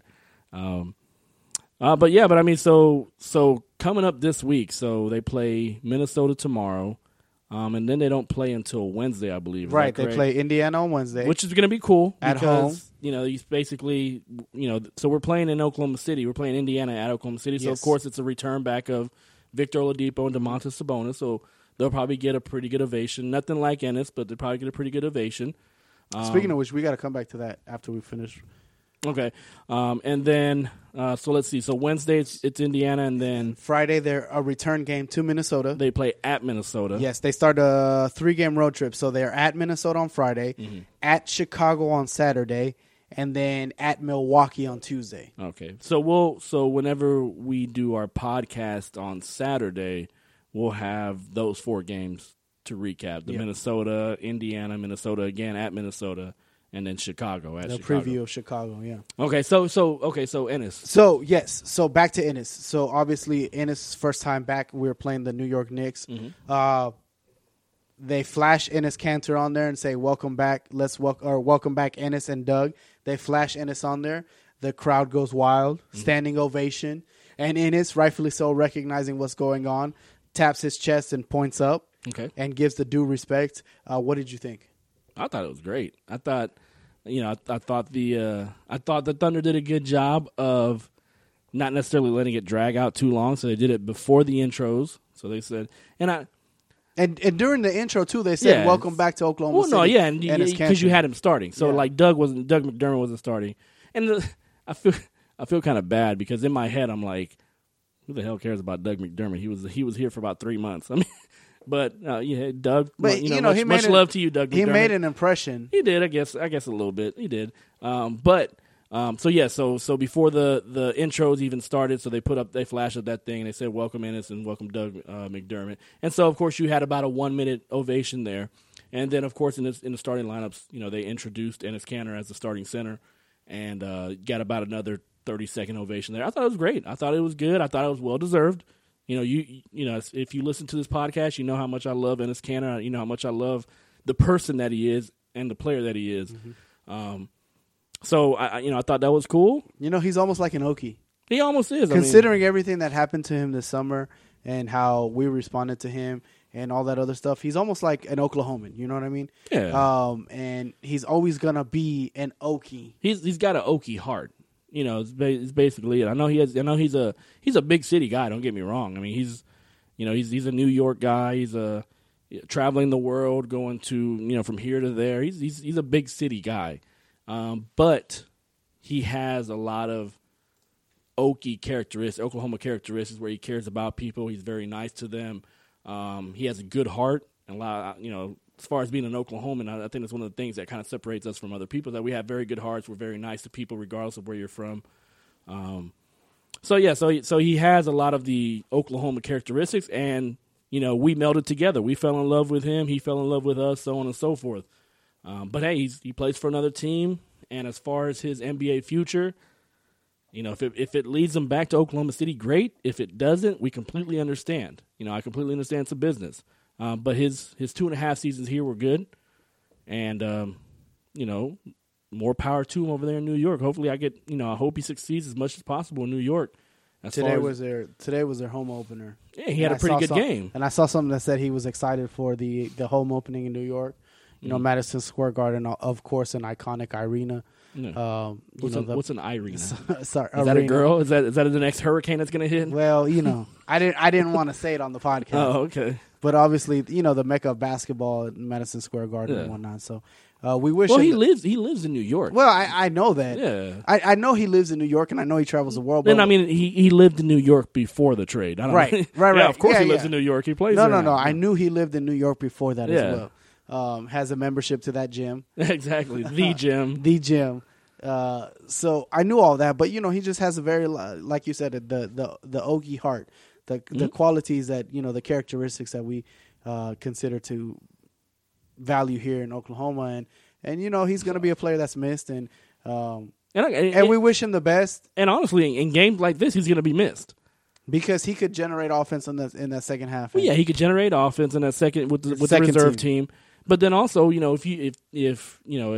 But I mean, so coming up this week, so they play Minnesota tomorrow, and then they don't play until Wednesday, I believe. Right, they play Indiana on Wednesday, which is going to be cool at home. You basically, so we're playing in Oklahoma City. We're playing Indiana at Oklahoma City, so of course it's a return back of Victor Oladipo and Domantas Sabonis. So they'll probably get a pretty good ovation. Nothing like Ennis, but they'll probably get a pretty good ovation. Speaking of which, we got to come back to that after we finish. Okay, and then so let's see. So Wednesday it's Indiana, and then Friday they're a return game to Minnesota. They play at Minnesota. Yes, they start a 3-game road trip. So they're at Minnesota on Friday, at Chicago on Saturday, and then at Milwaukee on Tuesday. Okay, so whenever we do our podcast on Saturday, we'll have those 4 games to recap: the Minnesota, Indiana, Minnesota again at Minnesota. And then Chicago at Chicago. Preview of Chicago, yeah. Okay, so Ennis. So back to Ennis. So obviously Ennis' first time back, we were playing the New York Knicks. They flash Ennis Cantor on there and say, "Welcome back. Welcome back, Ennis and Doug." They flash Ennis on there. The crowd goes wild, standing ovation, and Ennis, rightfully so, recognizing what's going on, taps his chest and points up, and gives the due respect. What did you think? I thought it was great. I thought, I thought the Thunder did a good job of not necessarily letting it drag out too long. So they did it before the intros. So they said, and during the intro too, they said, "Welcome back to Oklahoma City." Well, no, yeah, and because you had him starting. So like Doug McDermott wasn't starting, and I feel kind of bad because in my head I'm like, who the hell cares about Doug McDermott? He was here for about 3 months. I mean. But Doug. But much love to you, Doug McDermott. He made an impression. He did, I guess a little bit. He did. So before the intros even started, so they flashed up that thing and they said welcome Ennis and welcome Doug McDermott, and so of course you had about a 1-minute ovation there, and then of course in the starting lineups, they introduced Ennis Cantor as the starting center, and got about another 30-second ovation there. I thought it was great. I thought it was good. I thought it was well deserved. If you listen to this podcast, you know how much I love Ennis Cantor. You know how much I love the person that he is and the player that he is. So I thought that was cool. He's almost like an Okie. He almost is. Considering everything that happened to him this summer and how we responded to him and all that other stuff, he's almost like an Oklahoman. You know what I mean? Yeah. And he's always gonna be an Okie. He's got an Okie heart. It's basically it. I know he's a big city guy. Don't get me wrong. I mean, he's a New York guy. He's a traveling the world, going to from here to there. He's a big city guy, but he has a lot of Okie characteristics, Oklahoma characteristics, where he cares about people. He's very nice to them. He has a good heart, and a lot. As far as being an Oklahoman, I think that's one of the things that kind of separates us from other people. That we have very good hearts. We're very nice to people, regardless of where you're from. So he has a lot of the Oklahoma characteristics, and we melded together. We fell in love with him. He fell in love with us, so on and so forth. But hey, he plays for another team, and as far as his NBA future, if it leads him back to Oklahoma City, great. If it doesn't, we completely understand. I completely understand it's a business. But his 2.5 seasons here were good, and more power to him over there in New York. Hopefully, I hope he succeeds as much as possible in New York. Today was their home opener. Yeah, he had a pretty good game. And I saw something that said he was excited for the home opening in New York. Madison Square Garden, of course, an iconic arena. No. What's an Irina? Sorry, is that a girl? Is that the next hurricane that's going to hit? Well, I didn't want to say it on the podcast. Oh, okay. But obviously, the mecca of basketball at Madison Square Garden and whatnot. So we wish. Well, he lives in New York. Well, I know that. Yeah, I know he lives in New York, and I know he travels the world. And he lived in New York before the trade. Right. Yeah, of course he lives in New York. He plays. No. I knew he lived in New York before that as well. Has a membership to that gym. Exactly, the gym. The gym. So I knew all that, but he just has a very, like you said, the Okie heart, the qualities that the characteristics that we consider to value here in Oklahoma, and he's going to be a player that's missed, and we wish him the best. And honestly, in games like this, he's going to be missed because he could generate offense in that second half. Well, yeah, he could generate offense in that second with the reserve team. But then also, if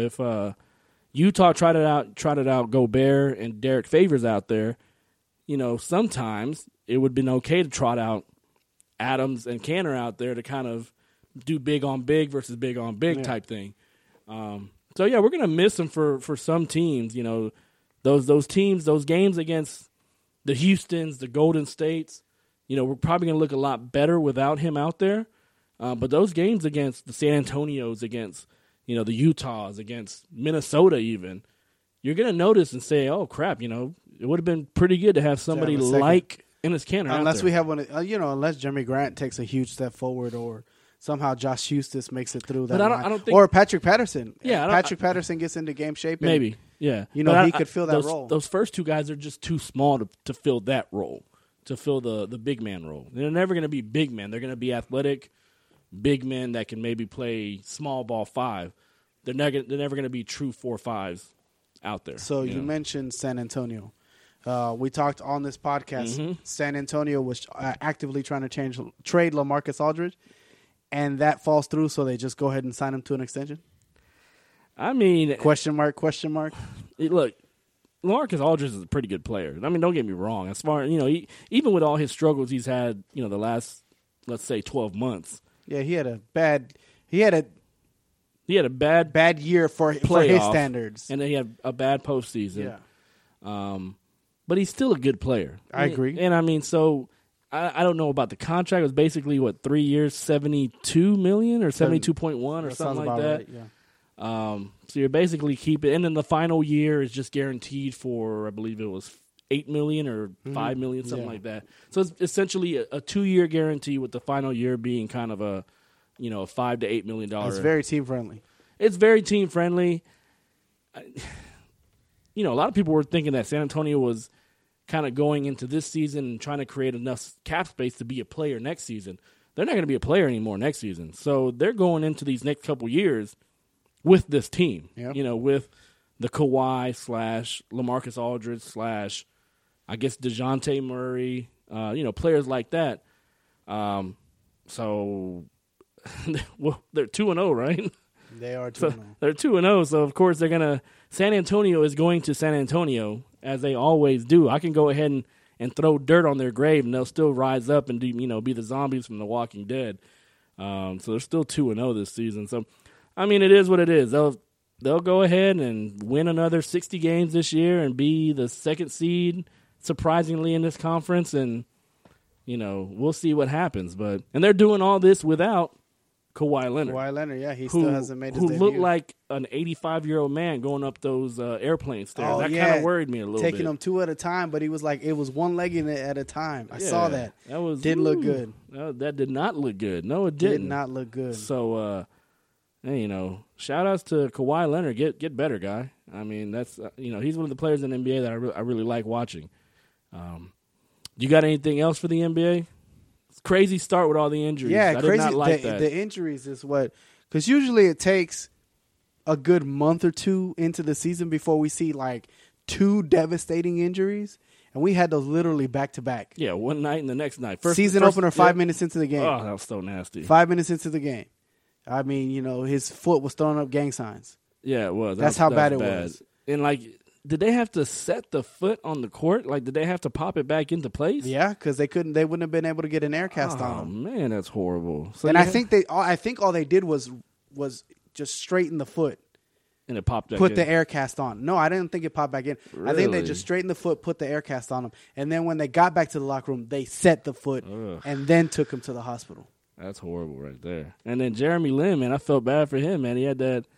Utah trotted out Gobert and Derek Favors out there, sometimes it would have been okay to trot out Adams and Kanter out there to kind of do big on big versus big on big type thing. So yeah, we're gonna miss him for some teams. Those teams, those games against the Houstons, the Golden States. We're probably gonna look a lot better without him out there. But those games against the San Antonios, against the Utahs, against Minnesota even, you're going to notice and say, oh, crap, it would have been pretty good to have somebody like Enes Kanter out unless there. We have one, unless Jeremy Grant takes a huge step forward or somehow Josh Huestis makes it through that I don't think, or Patrick Patterson. Yeah, Patrick Patterson gets into game shape. And, maybe, yeah. He could fill that role. Those first two guys are just too small to fill that role, to fill the big man role. They're never going to be big men. They're going to be athletic big men that can maybe play small ball 5. They're never going to be true 4-5s out there. So you mentioned San Antonio. We talked on this podcast. Mm-hmm. San Antonio was actively trying to trade LaMarcus Aldridge, and that falls through. So they just go ahead and sign him to an extension. I mean, question mark. Look, LaMarcus Aldridge is a pretty good player. I mean, don't get me wrong. As far even with all his struggles he's had, the last, let's say, 12 months. Yeah, he had a bad year for his standards, and then he had a bad postseason. Yeah, but he's still a good player. I agree. And I mean, so I don't know about the contract. It was basically 3 years, $72 million or 72.1 or something like that. Right, yeah. So you're basically keeping, and then the final year is just guaranteed for, I believe it was $8 million or $5 million, something like that. So it's essentially a 2-year guarantee, with the final year being kind of a $5 to $8 million. It's very team friendly. It's very team friendly. A lot of people were thinking that San Antonio was kind of going into this season and trying to create enough cap space to be a player next season. They're not going to be a player anymore next season. So they're going into these next couple years with this team. Yep. With the Kawhi / LaMarcus Aldridge / I guess DeJounte Murray, players like that. So they're 2-0, right? They are 2-0. So they're 2-0. So of course San Antonio is going to San Antonio, as they always do. I can go ahead and throw dirt on their grave, and they'll still rise up and be the zombies from The Walking Dead. So they're still 2-0 this season. So I mean, it is what it is. They'll go ahead and win another 60 games this year and be the second seed, surprisingly, in this conference, and we'll see what happens. And they're doing all this without Kawhi Leonard. Kawhi Leonard, yeah, he still hasn't made his who debut. looked like an 85-year-old man going up those airplane stairs. Oh, that yeah. kind of worried me a little bit. Taking them two at a time, but he was like, it was one leg in it at a time. I saw that. That was didn't look good. No, that did not look good. No, it didn't. Did not look good. So, hey, shout outs to Kawhi Leonard. Get better, guy. I mean, that's he's one of the players in the NBA that I really like watching. You got anything else for the NBA? It's crazy start with all the injuries. Yeah, I crazy. did not like that. The injuries is what, because usually it takes a good month or two into the season before we see like two devastating injuries, and we had those literally back to back. Yeah, one night and the next night. Season opener, 5 minutes into the game. Oh, that was so nasty. 5 minutes into the game. I mean, his foot was throwing up gang signs. Yeah, it was. That's how bad it was. And did they have to set the foot on the court? Like, did they have to pop it back into place? Yeah, because they wouldn't have been able to get an air cast on them. Oh man, that's horrible. So and I think all they did was just straighten the foot, and it popped back put in. the air cast on. No, I didn't think it popped back in. Really? I think they just straightened the foot, put the air cast on them, and then when they got back to the locker room, they set the foot and then took him to the hospital. That's horrible right there. And then Jeremy Lin, man, I felt bad for him, man. He had that.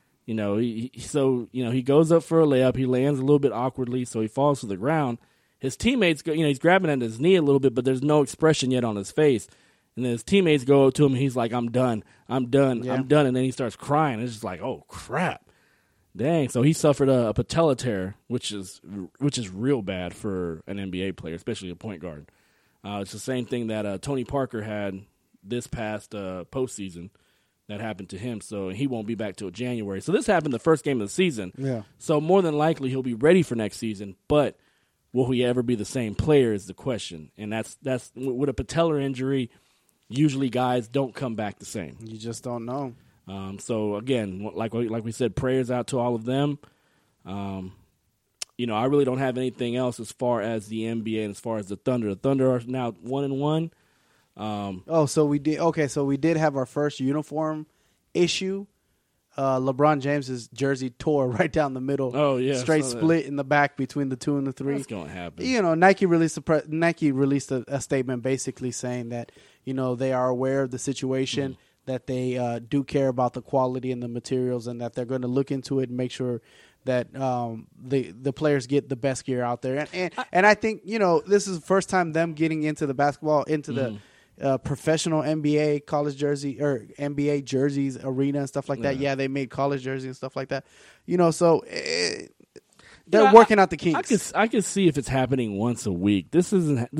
He goes up for a layup. He lands a little bit awkwardly, so he falls to the ground. His teammates go, he's grabbing at his knee a little bit, but there's no expression yet on his face. And then his teammates go up to him, and he's like, I'm done. Yeah. I'm done. And then he starts crying. It's just like, oh, crap. Dang. So he suffered a patella tear, which is real bad for an NBA player, especially a point guard. It's the same thing that Tony Parker had this past postseason. That happened to him, so he won't be back till January. So this happened the first game of the season. Yeah. So more than likely he'll be ready for next season, but will he ever be the same player is the question. And that's with a patellar injury, usually guys don't come back the same. You just don't know. So again, like we said, prayers out to all of them. I really don't have anything else as far as the NBA and as far as the Thunder. The Thunder are now 1-1. So we did have our first uniform issue. LeBron James's jersey tore right down the middle. Oh yeah, straight split in the back between the 2 and the 3. That's going to happen. Nike released a statement basically saying that they are aware of the situation, that they do care about the quality and the materials, and that they're going to look into it and make sure that the players get the best gear out there. And I think this is the first time them getting into the basketball the professional NBA college jersey or NBA jerseys arena and stuff like that. Yeah, they made college jerseys and stuff like that. So they're working out the kinks. I could see if it's happening once a week. This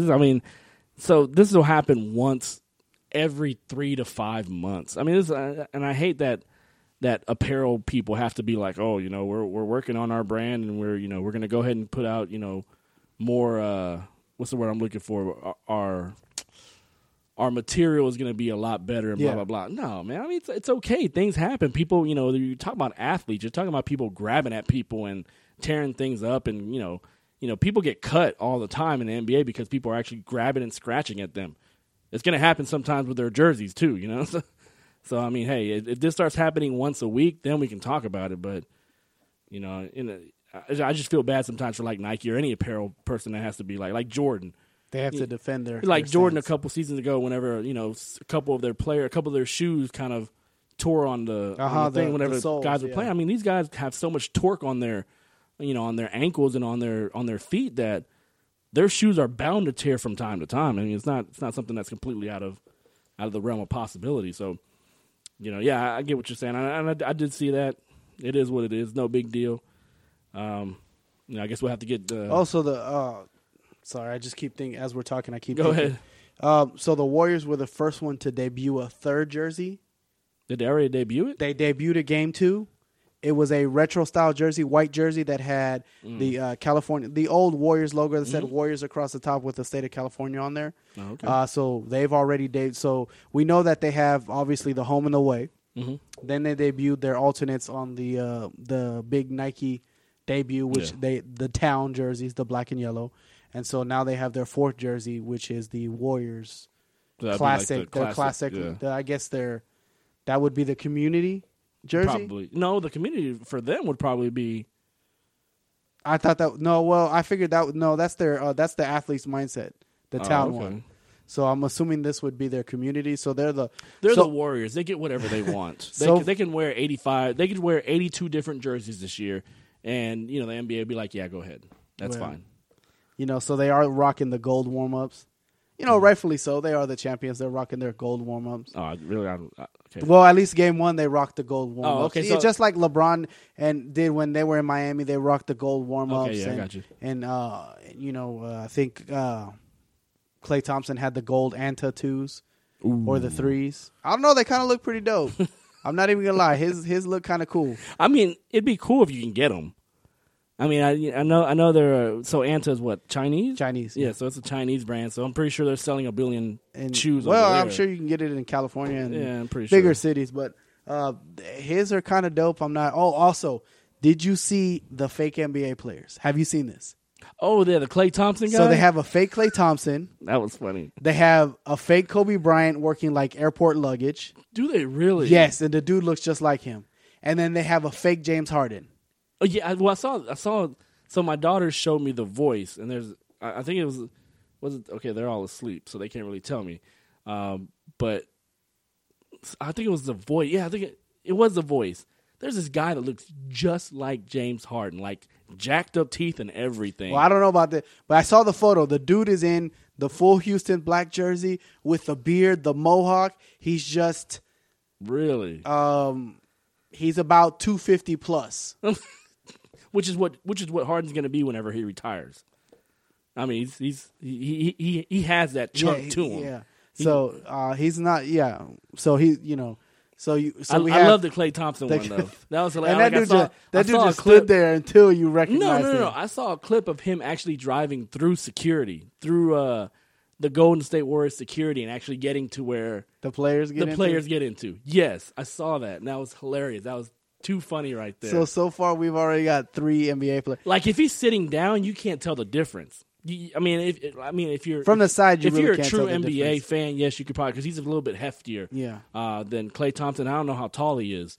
will happen once every 3 to 5 months. I mean, and I hate that apparel people have to be like, oh, we're working on our brand and we're going to go ahead and put out more. What's the word I'm looking for? Our material is going to be a lot better and blah, blah, blah. No, man. I mean, it's okay. Things happen. People, you talk about athletes. You're talking about people grabbing at people and tearing things up. And, people get cut all the time in the NBA because people are actually grabbing and scratching at them. It's going to happen sometimes with their jerseys too, So, I mean, hey, if this starts happening once a week, then we can talk about it. But, I just feel bad sometimes for like Nike or any apparel person that has to be like Jordan. They have to defend their Jordan stance. A couple seasons ago. Whenever a couple of their shoes kind of tore on the thing. Whenever the soles, guys were playing, I mean, these guys have so much torque on their, on their ankles and on their feet that their shoes are bound to tear from time to time. I mean, it's not something that's completely out of the realm of possibility. So, I get what you're saying. I did see that. It is what it is. No big deal. I guess we'll have to get sorry, I just keep thinking as we're talking. Go ahead. So the Warriors were the first one to debut a third jersey. Did they already debut it? They debuted it Game 2. It was a retro style jersey, white jersey that had the old Warriors logo that said Warriors across the top with the state of California on there. Oh, okay. So they've already debuted. So we know that they have obviously the home and the away. Mm-hmm. Then they debuted their alternates on the big Nike debut, which the town jerseys, the black and yellow. And so now they have their fourth jersey, which is the Warriors classic. Their classic. Yeah. I guess that would be the community jersey. Probably. No, the community for them would probably be. I thought that. No, well, I figured that. No, that's their. That's the athlete's mindset. The town one. So I'm assuming this would be their community. So they're the Warriors. They get whatever they want. They, So- they can wear 85. They could wear 82 different jerseys this year, and the NBA would be like, yeah, go ahead. That's Well, fine. So they are rocking the gold warm-ups. Rightfully so. They are the champions. They're rocking their gold warm-ups. Oh, really? Okay. Well, at least game one, they rocked the gold warm-ups. okay, Yeah, so- just like LeBron did when they were in Miami, they rocked the gold warm-ups. Okay, yeah, I and, got you. And, I think Klay Thompson had the gold Anta twos or the threes. I don't know. They kind of look pretty dope. I'm not even going to lie. His look kind of cool. I mean, it'd be cool if you can get them. I mean, I know they're so Anta is what, Chinese? Chinese. Yeah, so it's a Chinese brand. So I'm pretty sure they're selling a billion And, shoes. well, over there. I'm sure you can get it in California and Yeah, I'm pretty bigger sure. cities, but his are kind of dope. I'm not. Oh, also, did you see the fake NBA players? Have you seen this? Oh, they're the Klay Thompson guy. So they have a fake Klay Thompson. That was funny. They have a fake Kobe Bryant working like airport luggage. Do they really? Yes, and the dude looks just like him. And then they have a fake James Harden. Oh yeah. Well, I saw. So my daughter showed me The Voice, and I think it was it okay? They're all asleep, so they can't really tell me. But I think it was The Voice. Yeah, I think it was The Voice. There's this guy that looks just like James Harden, like jacked up teeth and everything. Well, I don't know about that, but I saw the photo. The dude is in the full Houston black jersey with the beard, the mohawk. He's just Really? he's about 250 plus. Which is what Harden's going to be whenever he retires. I mean, he has that chunk to him. Yeah. So he's not. Yeah. So he, So we I have, love the Klay Thompson one though. That was hilarious. and Like, that dude I saw a just clip. stood there until you recognized No. him. I saw a clip of him actually driving through security, through the Golden State Warriors security, and actually getting to where The players get the into players it? get into. Yes, I saw that, and that was hilarious. That was too funny right there. So far we've already got 3 NBA players. Like if he's sitting down, you can't tell the difference. I mean, if you're From the side, you if really you're a can't true tell the NBA difference. fan, yes, you could probably, because he's a little bit heftier. Yeah. Than Klay Thompson. I don't know how tall he is,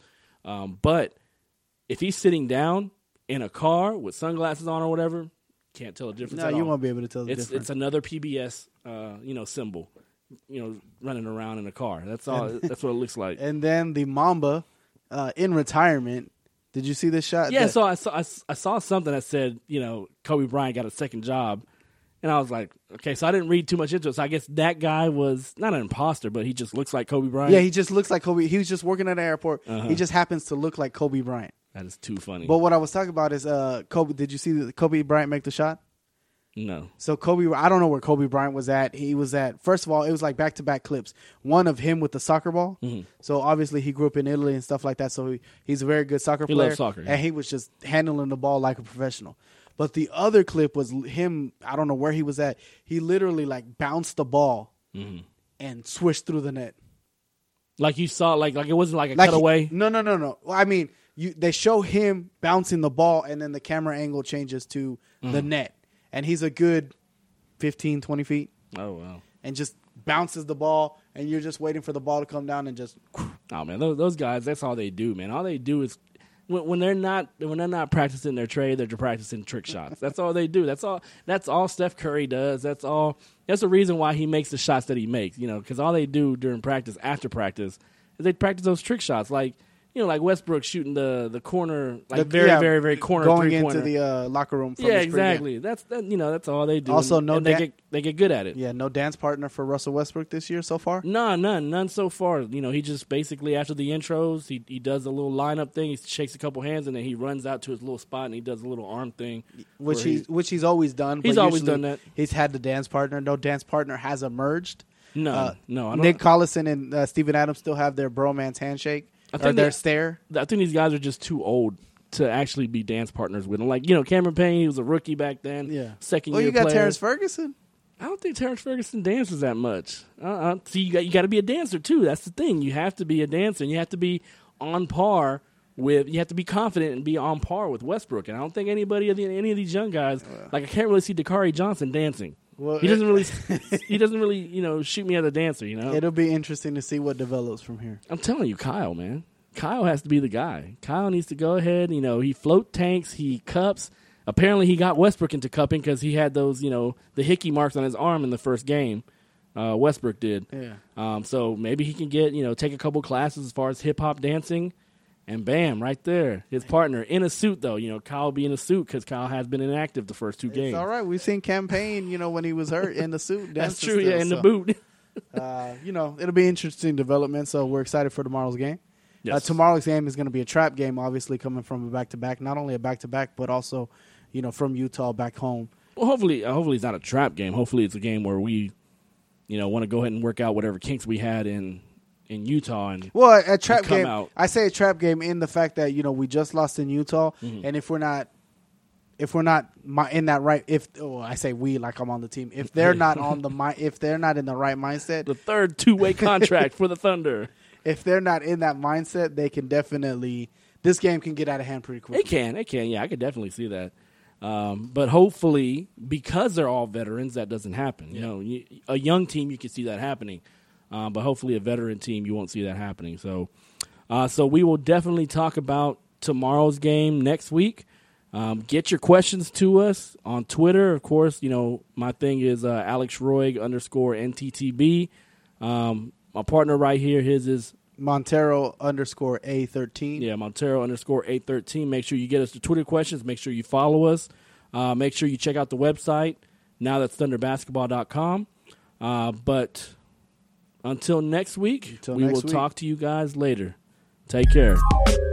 but if he's sitting down in a car with sunglasses on or whatever, can't tell the difference. No, at you all. won't be able to tell the It's difference. it's another PBS, symbol, running around in a car. That's all. That's what it looks like. And then the Mamba in retirement. Did you see this shot? Yeah, That- so I saw something that said, Kobe Bryant got a second job, and I was like, okay, so I didn't read too much into it. So I guess that guy was not an imposter, but he just looks like Kobe Bryant. Yeah, he just looks like Kobe. He was just working at an airport. He just happens to look like Kobe Bryant. That is too funny. But what I was talking about is Kobe. Did you see Kobe Bryant make the shot? No. So Kobe, I don't know where Kobe Bryant was at. He was at, first of all, it was like back-to-back clips. One of him with the soccer ball. Mm-hmm. So obviously he grew up in Italy and stuff like that. So he's a very good soccer He player. loves soccer, yeah. And he was just handling the ball like a professional. But the other clip was him, I don't know where he was at. He literally like bounced the ball and swished through the net. Like you saw, like it wasn't like a Like cutaway. No. Well, I mean, they show him bouncing the ball and then the camera angle changes to the net. And he's a good 15, 20 feet. Oh wow. And just bounces the ball, and you're just waiting for the ball to come down and just. Oh man, those guys, that's all they do, man. All they do is when they're not practicing their trade, they're practicing trick shots. That's all they do. That's all Steph Curry does. That's the reason why he makes the shots that he makes. Because all they do during practice, after practice, is they practice those trick shots, like Westbrook shooting the corner, like very, very corner going three-pointer. into the locker room. From Yeah, his pregame. exactly. That's all they do. Also, and they get good at it. Yeah, no dance partner for Russell Westbrook this year so far. No, none so far. He just basically after the intros, he does a little lineup thing. He shakes a couple hands and then he runs out to his little spot and he does a little arm thing, Which he's always done. He's but always usually done that. He's had the dance partner. No dance partner has emerged. No, I don't. Nick Collison and Steven Adams still have their bromance handshake or their stare. I think these guys are just too old to actually be dance partners with him. Like Cameron Payne, he was a rookie back then. Yeah, second well, year. you got player. Terrence Ferguson. I don't think Terrence Ferguson dances that much. See, you got to be a dancer too. That's the thing. You have to be a dancer, and you have to be on par with. You have to be confident and be on par with Westbrook. And I don't think any of these young guys, like I can't really see Dakari Johnson dancing. Well, he doesn't really shoot me as a dancer. It'll be interesting to see what develops from here. I'm telling you, Kyle, man. Kyle has to be the guy. Kyle needs to go ahead. He float tanks. He cups. Apparently, he got Westbrook into cupping because he had those, the hickey marks on his arm in the first game. Westbrook did. Yeah. So maybe he can get, take a couple classes as far as hip-hop dancing, and bam, right there, his partner in a suit, though. Kyle will be in a suit because Kyle has been inactive the first 2 games. It's all right. We've seen Campaign, when he was hurt in the suit. That's true, still, in the boot. It'll be interesting development, so we're excited for tomorrow's game. Yes. Tomorrow's game is going to be a trap game, obviously, coming from a back-to-back. Not only a back-to-back, but also, from Utah back home. Well, hopefully it's not a trap game. Hopefully it's a game where we, want to go ahead and work out whatever kinks we had in Utah. Well, a trap game. Out. I say a trap game in the fact that we just lost in Utah, and if we're not in that right, I say we like I'm on the team. If they're not on if they're not in the right mindset, the third 2-way contract for the Thunder. If they're not in that mindset, they can definitely. This game can get out of hand pretty quickly. It can. Yeah, I could definitely see that. But hopefully, because they're all veterans, that doesn't happen. A young team, you can see that happening. But hopefully a veteran team, you won't see that happening. So we will definitely talk about tomorrow's game next week. Get your questions to us on Twitter. Of course, my thing is AlexRoig_NTTB. My partner right here, his is Montero_A13. Yeah, Montero_A13. Make sure you get us the Twitter questions. Make sure you follow us. Make sure you check out the website, nowthat'sthunderbasketball.com. But until next week, we will talk to you guys later. Take care.